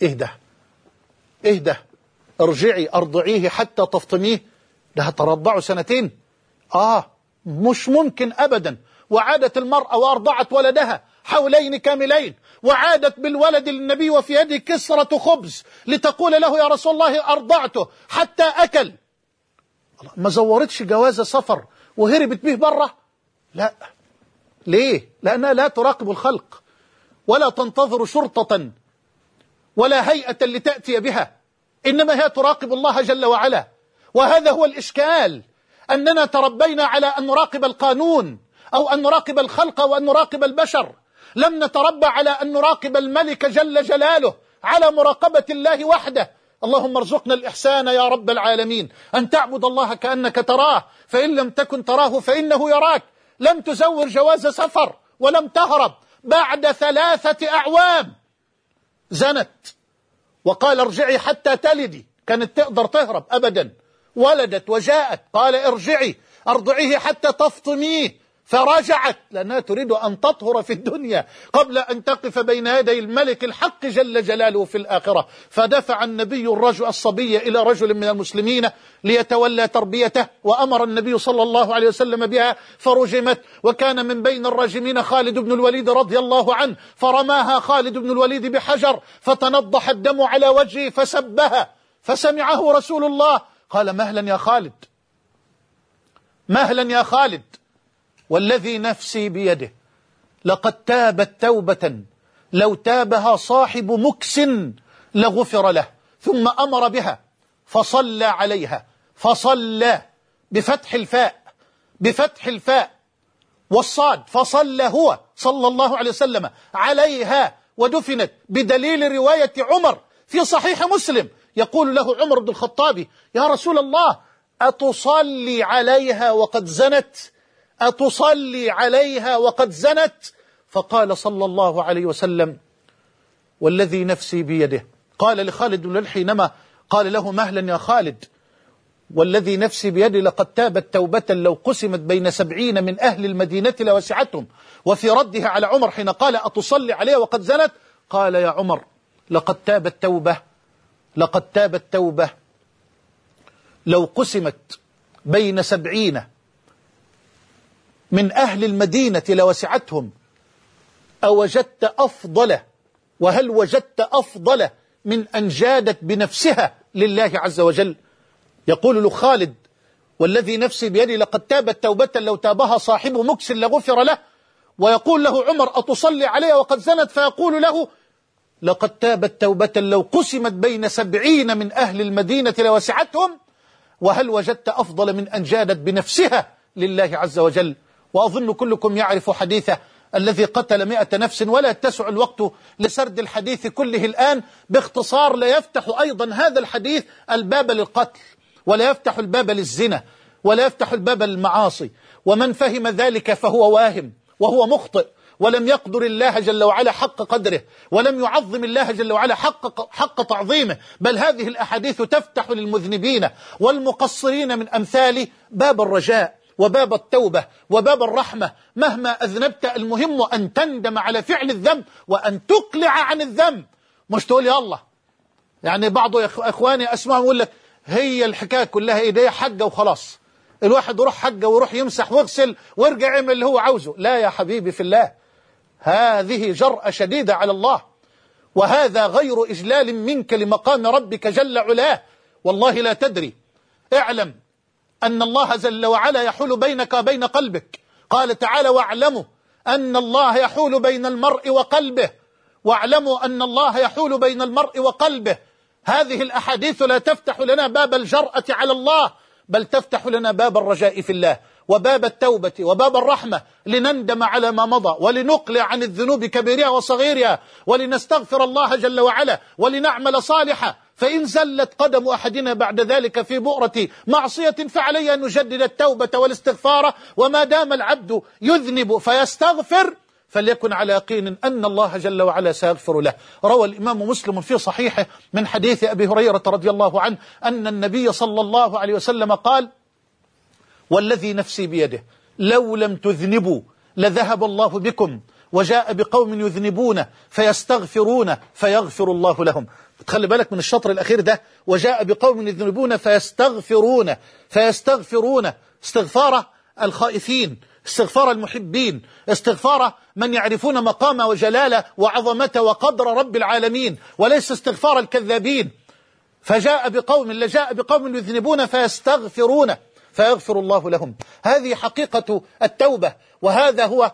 اهده ارجعي أرضعيه حتى تفطميه. ده ترضعوا 2 سنين؟ مش ممكن أبدا. وعادت المرأة وأرضعت ولدها 2 حولين كاملين، وعادت بالولد للنبي وفي يده كسرة خبز لتقول له يا رسول الله أرضعته حتى أكل. ما زورتش جواز سفر وهربت به بره؟ لا. ليه؟ لأنها لا تراقب الخلق ولا تنتظر شرطة ولا هيئة لتأتي بها، إنما هي تراقب الله جل وعلا. وهذا هو الإشكال، أننا تربينا على أن نراقب القانون أو أن نراقب الخلق أو أن نراقب البشر، لم نتربى على أن نراقب الملك جل جلاله، على مراقبة الله وحده. اللهم ارزقنا الإحسان يا رب العالمين، أن تعبد الله كأنك تراه، فإن لم تكن تراه فإنه يراك. لم تزور جواز سفر ولم تهرب، بعد 3 أعوام زنت وقال ارجعي حتى تلدي. كانت تقدر تهرب؟ أبدا. ولدت وجاءت، قال ارجعي أرضعيه حتى تفطميه. فرجعت لأنها تريد أن تطهر في الدنيا قبل أن تقف بين يدي الملك الحق جل جلاله في الآخرة. فدفع النبي الصبي إلى رجل من المسلمين ليتولى تربيته، وأمر النبي صلى الله عليه وسلم بها فرجمت. وكان من بين الراجمين خالد بن الوليد رضي الله عنه، فرماها خالد بن الوليد بحجر فتنضح الدم على وجهه فسبها، فسمعه رسول الله قال مهلا يا خالد، مهلا يا خالد، والذي نفسي بيده لقد تابت توبة لو تابها صاحب مكس لغفر له. ثم أمر بها فصلى عليها، فصلى بفتح الفاء والصاد، فصلى هو صلى الله عليه وسلم عليها ودفنت، بدليل رواية عمر في صحيح مسلم. يقول له عمر بن الخطاب يا رسول الله أتصلي عليها وقد زنت؟ أتصلي عليها وقد زنت؟ فقال صلى الله عليه وسلم والذي نفسي بيده، قال لخالد بن الوليد حينما قال له مهلا يا خالد، والذي نفسي بيده لقد تابت توبة لو قسمت بين 70 من أهل المدينة لوسعتهم. وفي ردها على عمر حين قال أتصلي عليها وقد زنت، قال يا عمر لقد تابت توبة لو قسمت بين 70 من أهل المدينة لوسعتهم. أوجدت أفضل، وهل وجدت أفضل من أن جادت بنفسها لله عز وجل؟ يقول له خالد والذي نفسي بيدي لقد تابت توبة لو تابها صاحب مكس لغفر له. ويقول له عمر أتصلي عليها وقد زنت، فيقول له لقد تابت توبة لو قسمت بين 70 من أهل المدينة لوسعتهم. وهل وجدت أفضل من أن جادت بنفسها لله عز وجل؟ وأظن كلكم يعرف حديثه الذي قتل 100 نفس، ولا يتسع الوقت لسرد الحديث كله الآن. باختصار، لا يفتح أيضا هذا الحديث الباب للقتل، ولا يفتح الباب للزنا، ولا يفتح الباب للمعاصي. ومن فهم ذلك فهو واهم وهو مخطئ، ولم يقدر الله جل وعلا حق قدره، ولم يعظم الله جل وعلا حق تعظيمه. بل هذه الأحاديث تفتح للمذنبين والمقصرين من أمثال باب الرجاء وباب التوبة وباب الرحمة. مهما أذنبت، المهم أن تندم على فعل الذنب وأن تقلع عن الذنب، مش تقول يا الله. يعني بعض إخواني أسمعهم يقول لك هي الحكاية كلها إيه، ده حجة وخلاص، الواحد يروح حجة ويروح يمسح ويغسل ويرجع يعمل اللي هو عاوزه. لا يا حبيبي في الله، هذه جرأة شديدة على الله، وهذا غير إجلال منك لمقام ربك جل علاه. والله لا تدري. اعلم أن الله جل وعلا يحول بينك وبين قلبك. قال تعالى: واعلموا أن الله يحول بين المرء وقلبه، واعلموا أن الله يحول بين المرء وقلبه. هذه الأحاديث لا تفتح لنا باب الجرأة على الله، بل تفتح لنا باب الرجاء في الله وباب التوبة وباب الرحمة، لنندم على ما مضى ولنقلع عن الذنوب كبيرها وصغيرها، ولنستغفر الله جل وعلا ولنعمل صالحا. فإن زلت قدم أحدنا بعد ذلك في بؤرة معصية فعليه أن نجدد التوبة والاستغفار. وما دام العبد يذنب فيستغفر فليكن على يقين أن الله جل وعلا سيغفر له. روى الإمام مسلم في صحيحه من حديث أبي هريرة رضي الله عنه أن النبي صلى الله عليه وسلم قال: والذي نفسي بيده لو لم تذنبوا لذهب الله بكم، وجاء بقوم يذنبون فيستغفرون فيغفر الله لهم. تخلي بالك من الشطر الأخير ده، وجاء بقوم يذنبون فيستغفرون استغفار الخائفين، استغفار المحبين، استغفار من يعرفون مقام وجلال وعظمة وقدر رب العالمين، وليس استغفار الكذابين. فجاء بقوم يذنبون فيستغفرون فيغفر الله لهم. هذه حقيقة التوبة، وهذه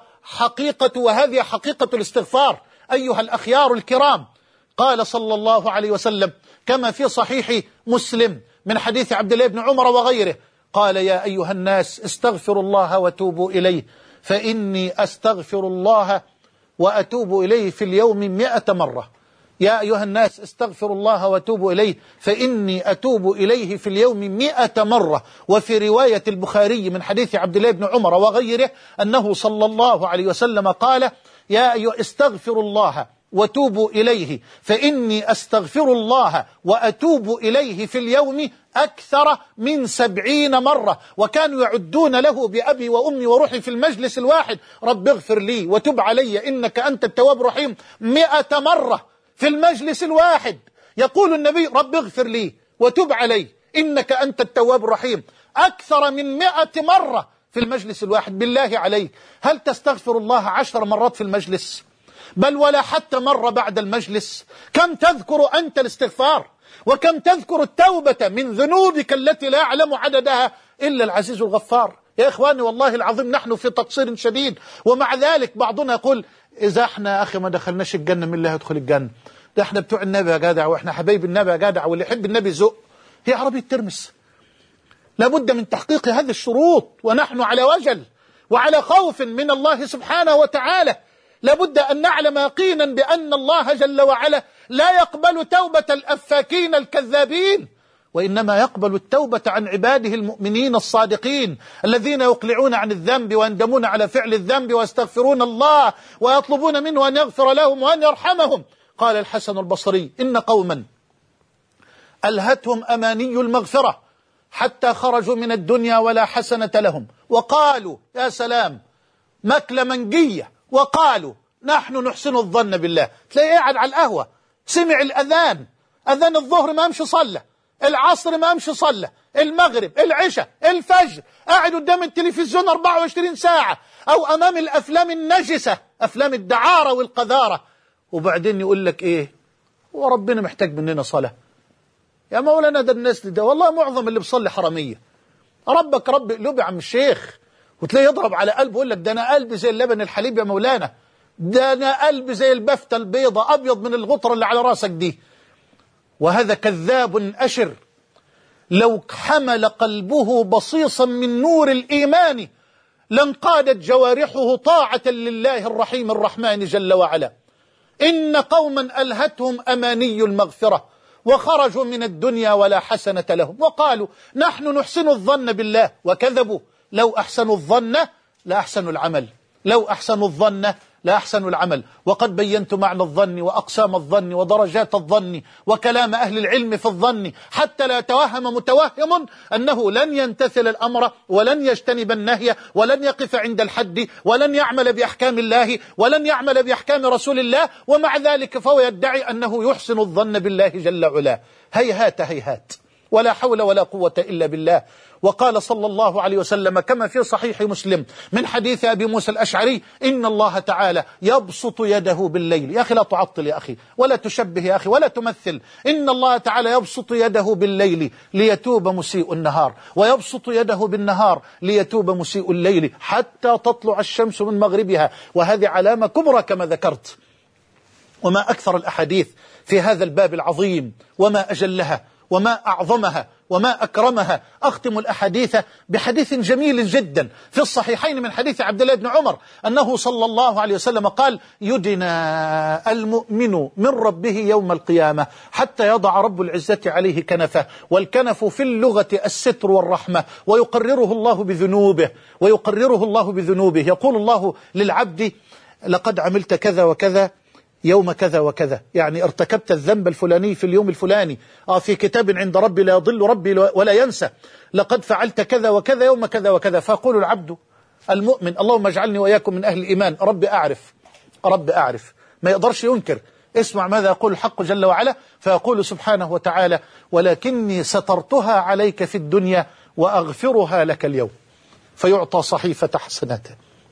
حقيقة الاستغفار. أيها الأخيار الكرام، قال صلى الله عليه وسلم كما في صحيح مسلم من حديث عبد الله بن عمر وغيره، قال: يا أيها الناس استغفروا الله وتوبوا إليه، فإني أستغفر الله وأتوب إليه في اليوم 100 مرة. يا أيها الناس استغفروا الله وتوبوا إليه، فإني أتوب إليه في اليوم 100 مرة. وفي رواية البخاري من حديث عبد الله بن عمر وغيره أنه صلى الله عليه وسلم قال: يا أيها استغفروا الله وتوبوا إليه، فإني أستغفر الله وأتوب إليه في اليوم أكثر من 70 مرة. وكانوا يعدون له بأبي وأمي وروحي في المجلس الواحد: رب اغفر لي وتب علي إنك أنت التواب الرحيم. 100 مرة في المجلس الواحد يقول النبي: رب اغفر لي وتب علي إنك أنت التواب الرحيم، أكثر من 100 مرة في المجلس الواحد. بالله عليك، هل تستغفر الله 10 مرات في المجلس؟ بل ولا حتى مرة بعد المجلس. كم تذكر أنت الاستغفار، وكم تذكر التوبة من ذنوبك التي لا يعلم عددها إلا العزيز الغفار. يا إخواني والله العظيم نحن في تقصير شديد. ومع ذلك بعضنا يقول: إذا احنا أخي ما دخلناش الجنة من اللي هيدخل الجنة؟ ده احنا بتوع النبي يا جدع، واحنا حبايب النبي يا جدع، واللي يحب النبي زق. هي عربية ترمس. لابد من تحقيق هذه الشروط، ونحن على وجل وعلى خوف من الله سبحانه وتعالى. لابد أن نعلم يقينا بأن الله جل وعلا لا يقبل توبة الأفاكين الكذابين، وإنما يقبل التوبة عن عباده المؤمنين الصادقين الذين يقلعون عن الذنب ويندمون على فعل الذنب ويستغفرون الله ويطلبون منه أن يغفر لهم وأن يرحمهم. قال الحسن البصري: إن قوما ألهتهم أماني المغفرة حتى خرجوا من الدنيا ولا حسنة لهم، وقالوا يا سلام مكل منجية، وقالوا نحن نحسن الظن بالله. تلاقيه قاعد على القهوة سمع الأذان، أذان الظهر ما امشي صلى، العصر ما امشي صلى، المغرب، العشاء، الفجر، قاعد قدام التلفزيون 24 ساعة أو أمام الأفلام النجسة، أفلام الدعارة والقذارة، وبعدين يقول لك إيه؟ وربنا محتاج مننا صلاة. يا مولانا ده الناس ده والله معظم اللي بيصلي حرامية. ربك رب قلوب يا عم الشيخ. وتلاقيه يضرب على قلبه يقول لك: ده أنا قلبي زي اللبن الحليب يا مولانا، ده أنا قلبي زي البفتة البيضة، أبيض من الغطرة اللي على راسك دي. وهذا كذاب أشر. لو حمل قلبه بصيصا من نور الإيمان لانقادت جوارحه طاعة لله الرحيم الرحمن جل وعلا. إن قوما ألهتهم أماني المغفرة وخرجوا من الدنيا ولا حسنة لهم، وقالوا نحن نحسن الظن بالله، وكذبوا. لو أحسنوا الظن لأحسنوا العمل، لو أحسنوا الظن لأحسنوا العمل. وقد بينت معنى الظن وأقسام الظن ودرجات الظن وكلام أهل العلم في الظن، حتى لا يتوهم متوهم أنه لن يمتثل الأمر ولن يجتنب النهي ولن يقف عند الحد ولن يعمل بأحكام الله ولن يعمل بأحكام رسول الله، ومع ذلك فهو يدعي أنه يحسن الظن بالله جل وعلا. هيهات هيهات، ولا حول ولا قوة إلا بالله. وقال صلى الله عليه وسلم كما في صحيح مسلم من حديث أبي موسى الأشعري: إن الله تعالى يبسط يده بالليل. يا أخي لا تعطل يا أخي، ولا تشبه يا أخي، ولا تمثل. إن الله تعالى يبسط يده بالليل ليتوب مسيء النهار، ويبسط يده بالنهار ليتوب مسيء الليل، حتى تطلع الشمس من مغربها. وهذه علامة كبرى كما ذكرت. وما أكثر الأحاديث في هذا الباب العظيم، وما أجلها وما أعظمها وما أكرمها. أختم الأحاديث بحديث جميل جدا في الصحيحين من حديث عبد الله بن عمر أنه صلى الله عليه وسلم قال: يدنى المؤمن من ربه يوم القيامة حتى يضع رب العزة عليه كنفه، والكنف في اللغة الستر والرحمة، ويقرره الله بذنوبه، ويقرره الله بذنوبه. يقول الله للعبد: لقد عملت كذا وكذا يوم كذا وكذا، يعني ارتكبت الذنب الفلاني في اليوم الفلاني، في كتاب عند ربي لا يضل ربي ولا ينسى، لقد فعلت كذا وكذا يوم كذا وكذا. فيقول العبد المؤمن: اللهم اجعلني وإياكم من أهل الإيمان، ربي أعرف، ربي أعرف. ما يقدرش ينكر. اسمع ماذا يقول الحق جل وعلا، فيقول سبحانه وتعالى: ولكني سترتها عليك في الدنيا وأغفرها لك اليوم. فيعطى صحيفة حسناته.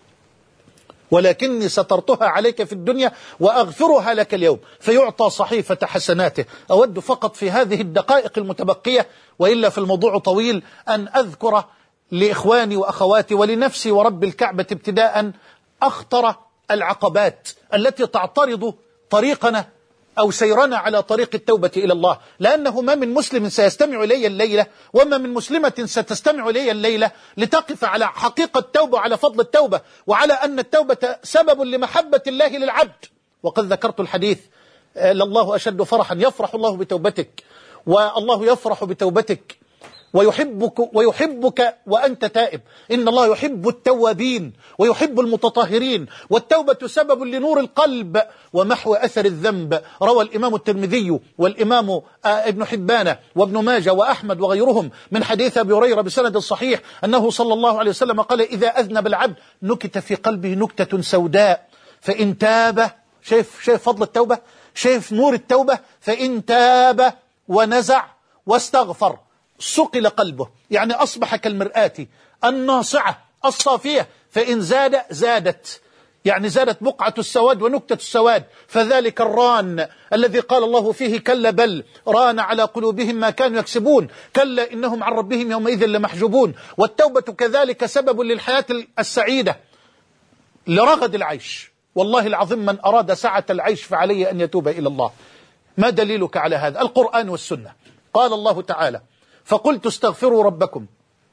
ولكني سترتها عليك في الدنيا وأغفرها لك اليوم، فيعطى صحيفة حسناته. أود فقط في هذه الدقائق المتبقية، وإلا في الموضوع طويل، أن أذكر لإخواني وأخواتي ولنفسي ورب الكعبة ابتداء أخطر العقبات التي تعترض طريقنا أو سيرنا على طريق التوبة إلى الله. لأنه ما من مسلم سيستمع إلي الليلة، وما من مسلمة ستستمع إلي الليلة لتقف على حقيقة التوبة وعلى فضل التوبة وعلى أن التوبة سبب لمحبة الله للعبد. وقد ذكرت الحديث: لله أشد فرحا، يفرح الله بتوبتك، والله يفرح بتوبتك ويحبك وأنت تائب. إن الله يحب التوابين ويحب المتطهرين، والتوبة سبب لنور القلب ومحو أثر الذنب. روى الإمام الترمذي والإمام ابن حبان وابن ماجه وأحمد وغيرهم من حديث أبي هريرة بسند صحيح أنه صلى الله عليه وسلم قال: إذا أذنب العبد نكت في قلبه نكتة سوداء فإن تاب. شايف فضل التوبة، شايف نور التوبة. فإن تاب ونزع واستغفر صقل قلبه، يعني أصبح كالمرآة الناصعة الصافية. فإن زاد زادت، يعني زادت بقعة السواد ونكتة السواد. فذلك الران الذي قال الله فيه: كلا بل ران على قلوبهم ما كانوا يكسبون، كلا إنهم عن ربهم يومئذ لمحجوبون. والتوبة كذلك سبب للحياة السعيدة، لرغد العيش. والله العظيم من أراد سعة العيش فعليه أن يتوب إلى الله. ما دليلك على هذا؟ القرآن والسنة. قال الله تعالى: فقلت استغفروا ربكم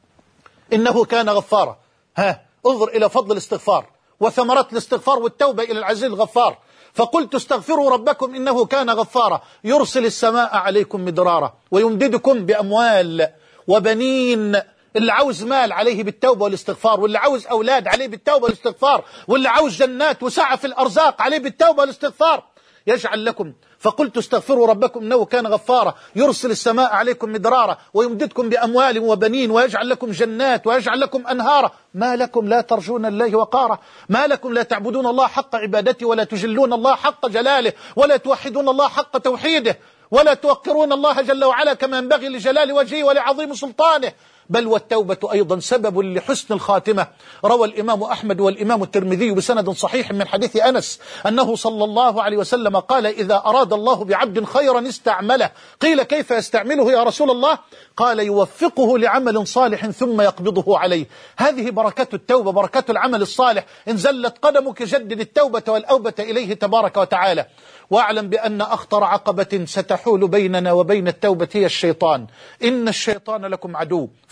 إنه كان غفارا. انظر إلى فضل الاستغفار وثمرات الاستغفار والتوبة إلى العزيز الغفار. فقلت استغفروا ربكم إنه كان غفارا يرسل السماء عليكم مدرارا ويمددكم بأموال وبنين. اللي عاوز مال عليه بالتوبة والاستغفار، واللي عاوز أولاد عليه بالتوبة والاستغفار، واللي عاوز جنات وسعة في الأرزاق عليه بالتوبة والاستغفار. يجعل لكم. فقلت استغفروا ربكم إنه كان غفارا يرسل السماء عليكم مدرارا ويمددكم بأموال وبنين ويجعل لكم جنات ويجعل لكم أنهارا. ما لكم لا ترجون الله وقارا؟ ما لكم لا تعبدون الله حق عبادته ولا تجلون الله حق جلاله ولا توحدون الله حق توحيده ولا توقرون الله جل وعلا كما ينبغي لجلال وجهه ولعظيم سلطانه؟ بل والتوبة أيضا سبب لحسن الخاتمة. روى الإمام أحمد والإمام الترمذي بسند صحيح من حديث أنس أنه صلى الله عليه وسلم قال: إذا أراد الله بعبد خيرا استعمله. قيل: كيف يستعمله يا رسول الله؟ قال: يوفقه لعمل صالح ثم يقبضه عليه. هذه بركات التوبة، بركات العمل الصالح. إن زلت قدمك جدد التوبة والأوبة إليه تبارك وتعالى. واعلم بأن أخطر عقبة ستحول بيننا وبين التوبة هي الشيطان. إن الشيطان لكم عدو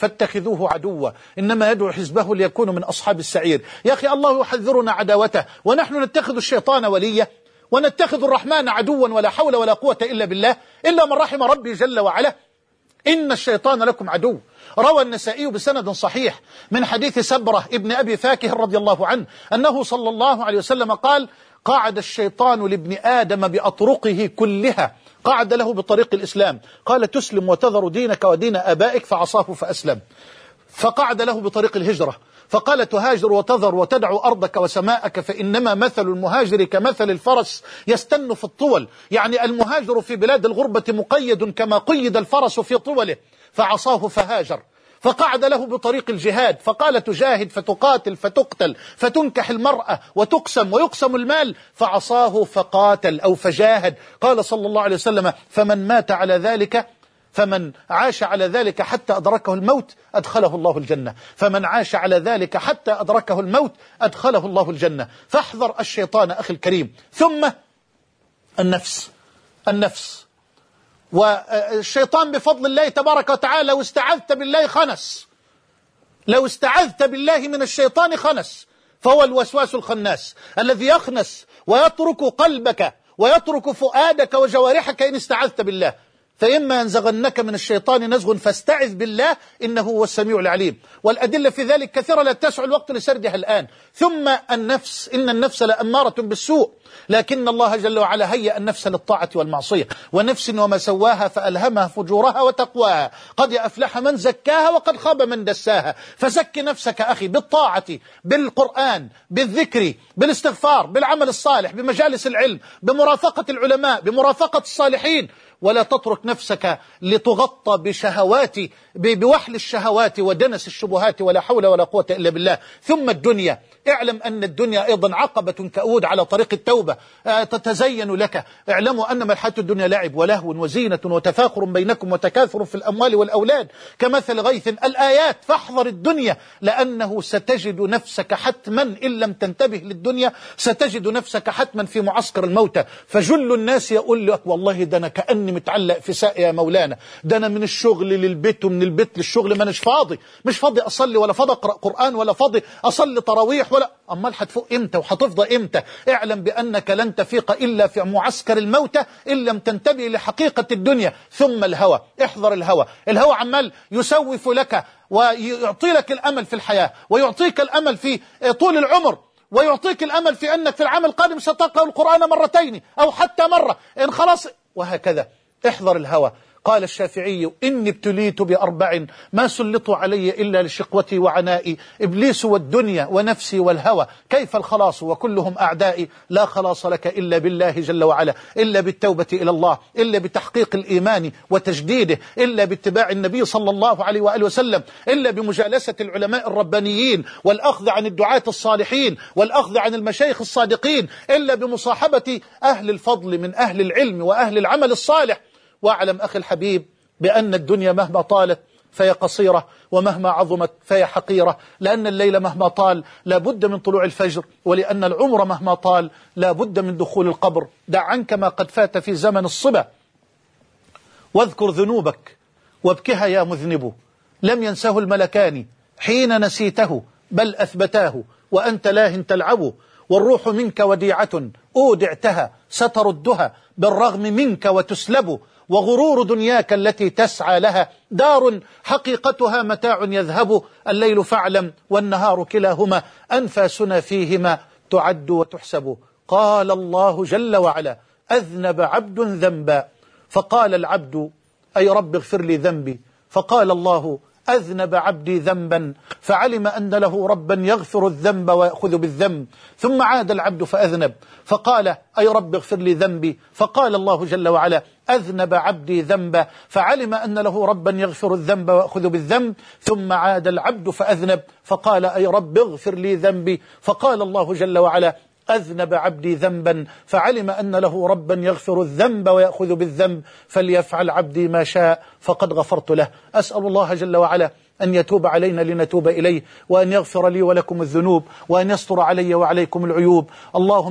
فاتخذوه عدوا إنما يدعو حزبه ليكونوا من أصحاب السعير. يا أخي الله يحذرنا عداوته ونحن نتخذ الشيطان وليا ونتخذ الرحمن عدوا ولا حول ولا قوة إلا بالله، إلا من رحم ربي جل وعلا. إن الشيطان لكم عدو. روى النسائي بسند صحيح من حديث سبرة ابن أبي فاكه رضي الله عنه أنه صلى الله عليه وسلم قال: قعد الشيطان لابن آدم بأطرقه كلها، قعد له بطريق الإسلام، قال: تسلم وتذر دينك ودين آبائك، فعصاه فأسلم. فقعد له بطريق الهجرة، فقال: تهاجر وتذر وتدع أرضك وسماءك، فإنما مثل المهاجر كمثل الفرس يستن في الطول، يعني المهاجر في بلاد الغربة مقيد كما قيد الفرس في طوله، فعصاه فهاجر. فقعد له بطريق الجهاد، فقال: تجاهد فتقاتل فتقتل فتنكح المرأة وتقسم ويقسم المال، فعصاه فقاتل أو فجاهد. قال صلى الله عليه وسلم: فمن عاش على ذلك حتى أدركه الموت أدخله الله الجنة. فمن عاش على ذلك حتى أدركه الموت أدخله الله الجنة. فاحذر الشيطان أخي الكريم. ثم النفس. والشيطان بفضل الله تبارك وتعالى لو استعذت بالله خنس، لو استعذت بالله من الشيطان خنس، فهو الوسواس الخناس الذي يخنس ويترك قلبك ويترك فؤادك وجوارحك إن استعذت بالله. فإما ينزغنك من الشيطان نزغ فاستعذ بالله إنه هو السميع العليم. والأدلة في ذلك كثيرة لا تسع الوقت لسردها الآن. ثم النفس، إن النفس لأمارة بالسوء، لكن الله جل وعلا هيأ النفس للطاعة والمعصية. ونفس وما سواها فألهمها فجورها وتقواها، قد أفلح من زكاها وقد خاب من دساها. فزك نفسك أخي بالطاعة، بالقرآن، بالذكر، بالاستغفار، بالعمل الصالح، بمجالس العلم، بمرافقة العلماء، بمرافقة الصالحين، ولا تترك نفسك لتغطى بوحل الشهوات ودنس الشبهات، ولا حول ولا قوة إلا بالله. ثم الدنيا، اعلم أن الدنيا أيضا عقبة كؤود على طريق التوبة تتزين لك. اعلموا أنما الحياة الدنيا لعب ولهو وزينة وتفاخر بينكم وتكاثر في الأموال والأولاد كمثل غيث. الآيات. فاحذر الدنيا، لأنه ستجد نفسك حتما إن لم تنتبه للدنيا ستجد نفسك حتما في معسكر الموتى. فجل الناس يقول لك: والله ده أنا كأني متعلق في ساق يا مولانا، ده أنا من الشغل للبيت ومن البيت للشغل ما مش فاضي أصلي ولا فاضي أقرأ قرآن ولا فاضي أصلي تراويح ولا أمال هتفوق إمتى وهتفضى إمتى؟ اعلم بأنك لن تفيق إلا في معسكر الموتى إن لم تنتبه لحقيقة الدنيا. ثم الهوى. احذر الهوى. الهوى عمال يسوف لك ويعطي لك الأمل في الحياة، ويعطيك الأمل في طول العمر، ويعطيك الأمل في أنك في العام القادم ستقرأ القرآن مرتين أو حتى مرة إن خلاص، وهكذا. احذر الهوى. قال الشافعي: إني ابتليت بأربع ما سلطوا علي إلا لشقوتي وعنائي، إبليس والدنيا ونفسي والهوى، كيف الخلاص وكلهم أعدائي؟ لا خلاص لك إلا بالله جل وعلا، إلا بالتوبة إلى الله، إلا بتحقيق الإيمان وتجديده، إلا باتباع النبي صلى الله عليه وآله وسلم، إلا بمجالسة العلماء الربانيين والأخذ عن الدعاة الصالحين والأخذ عن المشايخ الصادقين، إلا بمصاحبة أهل الفضل من أهل العلم وأهل العمل الصالح. واعلم أخي الحبيب بأن الدنيا مهما طالت فهي قصيرة، ومهما عظمت فهي حقيرة، لأن الليل مهما طال لا بد من طلوع الفجر، ولأن العمر مهما طال لا بد من دخول القبر. دع عنك ما قد فات في زمن الصبا، واذكر ذنوبك وابكها يا مذنب، لم ينسه الملكان حين نسيته بل أثبتاه، وأنت لاه تلعب، والروح منك وديعة أودعتها ستردها بالرغم منك وتسلب، وغرور دنياك التي تسعى لها دار حقيقتها متاع يذهب، الليل فاعلم والنهار كلاهما أنفاسنا فيهما تعد وتحسب. قال الله جل وعلا: أذنب عبد ذنبا، فقال العبد: أي رب اغفر لي ذنبي، فقال الله: أذنب عبدي ذنبا، فعلم أن له ربا يغفر الذنب ويأخذ بالذنب، ثم عاد العبد فأذنب، فقال: أي رب اغفر لي ذنبي، فقال الله جل وعلا: أذنب عبدي ذنبا، فعلم أن له ربا يغفر الذنب ويأخذ بالذنب، ثم عاد العبد فأذنب، فقال: أي رب اغفر لي ذنبي، فقال الله جل وعلا: أذنب عبدي ذنبا، فعلم أن له ربا يغفر الذنب ويأخذ بالذنب، فليفعل عبدي ما شاء فقد غفرت له. أسأل الله جل وعلا أن يتوب علينا لنتوب إليه، وأن يغفر لي ولكم الذنوب، وأن يستر علي وعليكم العيوب. اللهم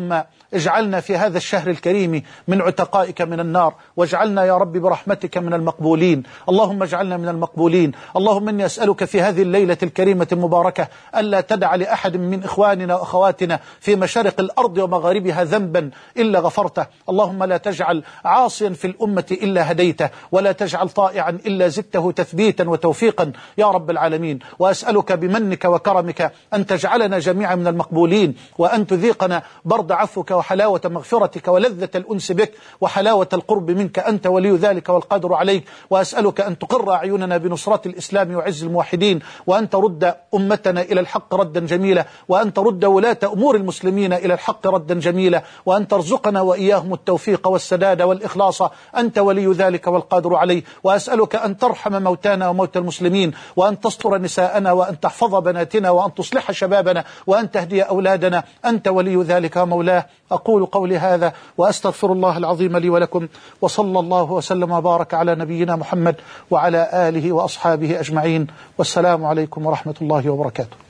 اجعلنا في هذا الشهر الكريم من عتقائك من النار، واجعلنا يا رب برحمتك من المقبولين. اللهم اجعلنا من المقبولين. اللهم إني أسألك في هذه الليلة الكريمة المباركة ألا تدع لأحد من إخواننا وأخواتنا في مشارق الأرض ومغاربها ذنبا إلا غفرته. اللهم لا تجعل عاصيا في الأمة إلا هديته، ولا تجعل طائعا إلا زدته تثبيتا وتوفيقا يا رب العالمين. وأسألك بمنك وكرمك أن تجعلنا جميعا من المقبولين، وأن تذيقنا برد عفوك وحلاوة مغفرتك ولذة الأنس بك وحلاوة القرب منك، أنت ولي ذلك والقادر عليك. وأسألك أن تقر أعيننا بنصرة الإسلام وعز الموحدين، وأن ترد أمتنا إلى الحق ردا جميلا، وأن ترد ولاة أمور المسلمين إلى الحق ردا جميلا، وأن ترزقنا وإياهم التوفيق والسداد والإخلاص، أنت ولي ذلك والقادر عليه. وأسألك أن ترحم موتانا وموتى المسلمين، وأن تستر نساءنا، وأن تحفظ بناتنا، وأن تصلح شبابنا، وأن تهدي أولادنا، أنت ولي ذلك ومولاه. أقول قولي هذا وأستغفر الله العظيم لي ولكم، وصلى الله وسلم وبارك على نبينا محمد وعلى آله وأصحابه أجمعين، والسلام عليكم ورحمة الله وبركاته.